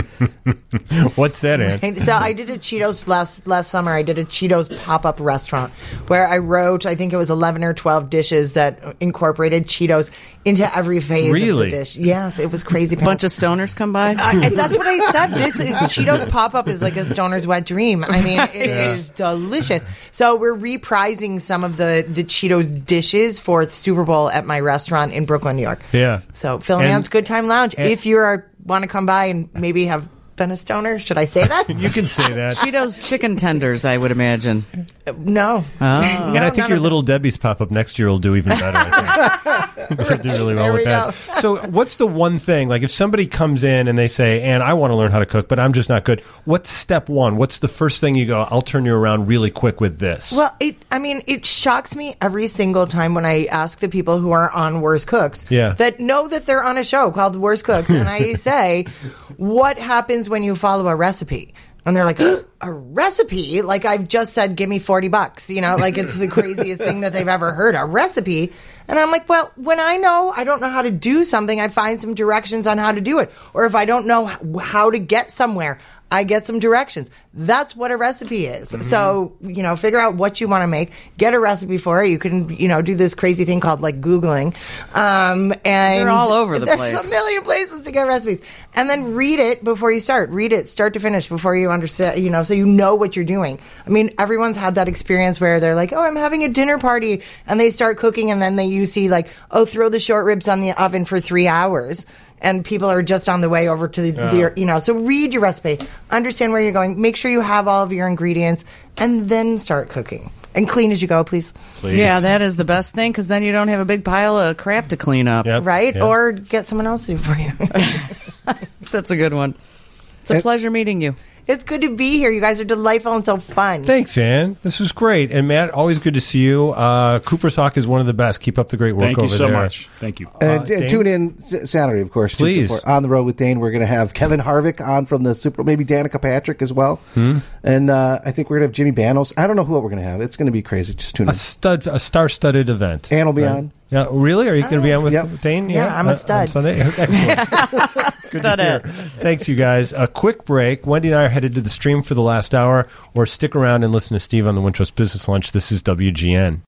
What's that, Ann? And so I did a Cheetos last last summer. I did a Cheetos pop up restaurant where I wrote, I think it was eleven or twelve dishes that incorporated Cheetos into every phase Really? of the dish. Yes, it was crazy. a bunch of stoners come by. I, and that's what I said. This is, Cheetos pop up is like a stoner's wet dream. I mean, it is delicious. So we're reprising some of the the Cheetos dishes for the Super Bowl at my restaurant in Brooklyn, New York. Yeah. So Phil and And- Ann's Good Time Lounge. and- if you are want to come by and maybe have been a stoner, should I say that? You can say that. Cheetos chicken tenders, I would imagine. No. Oh. And I think none your of Little Debbie's pop up next year will do even better. I think. You'll do really well There with we that. So, what's the one thing? Like, if somebody comes in and they say, "Ann, I want to learn how to cook, but I'm just not good." What's step one? What's the first thing you go? I'll turn you around really quick with this. Well, it. I mean, it shocks me every single time when I ask the people who are on Worst Cooks Yeah. that know that they're on a show called Worst Cooks, and I say, "What happens when you follow a recipe?" And they're like, a recipe? Like I've just said, give me forty bucks. You know, like it's the craziest thing that they've ever heard. A recipe. And I'm like, well, when I know I don't know how to do something, I find some directions on how to do it. Or if I don't know h- how to get somewhere, I get some directions. That's what a recipe is. Mm-hmm. So, you know, figure out what you want to make, get a recipe for it. You can, you know, do this crazy thing called like Googling. Um, and They're all over the there's place. a million places to get recipes. And then read it before you start. Read it start to finish before you understand, you know, so you know what you're doing. I mean, everyone's had that experience where they're like, oh, I'm having a dinner party. And they start cooking and then they, you see like, oh, throw the short ribs on the oven for three hours. And people are just on the way over to the, the, you know, so read your recipe, understand where you're going, make sure you have all of your ingredients, and then start cooking. And clean as you go, please. Please. Yeah, that is the best thing because then you don't have a big pile of crap to clean up. Yep. Right? Yep. Or get someone else to do it for you. That's a good one. It's a pleasure meeting you. It's good to be here. You guys are delightful and so fun. Thanks, Ann. This was great. And Matt, always good to see you. Uh, Cooper's Hawk is one of the best. Keep up the great work Thank you over so there. much. Thank you. And, Uh, and Dane? tune in s- Saturday, of course. too, Please. for On the Road with Dane. We're going to have Kevin Harvick on from the Super, maybe Danica Patrick as well. Hmm? And uh, I think we're going to have Jimmy Banos. I don't know who we're going to have. It's going to be crazy. Just tune A in. stud, a star-studded event. Ann will be Right. on. Yeah, really? Are you going to be on with Yep. Dane? Yeah, I'm a Uh, stud. on Sunday? Excellent. Good to hear. Thanks, you guys. A quick break. Wendy and I are headed to the stream for the last hour, or stick around and listen to Steve on the Wintrust Business Lunch. This is W G N.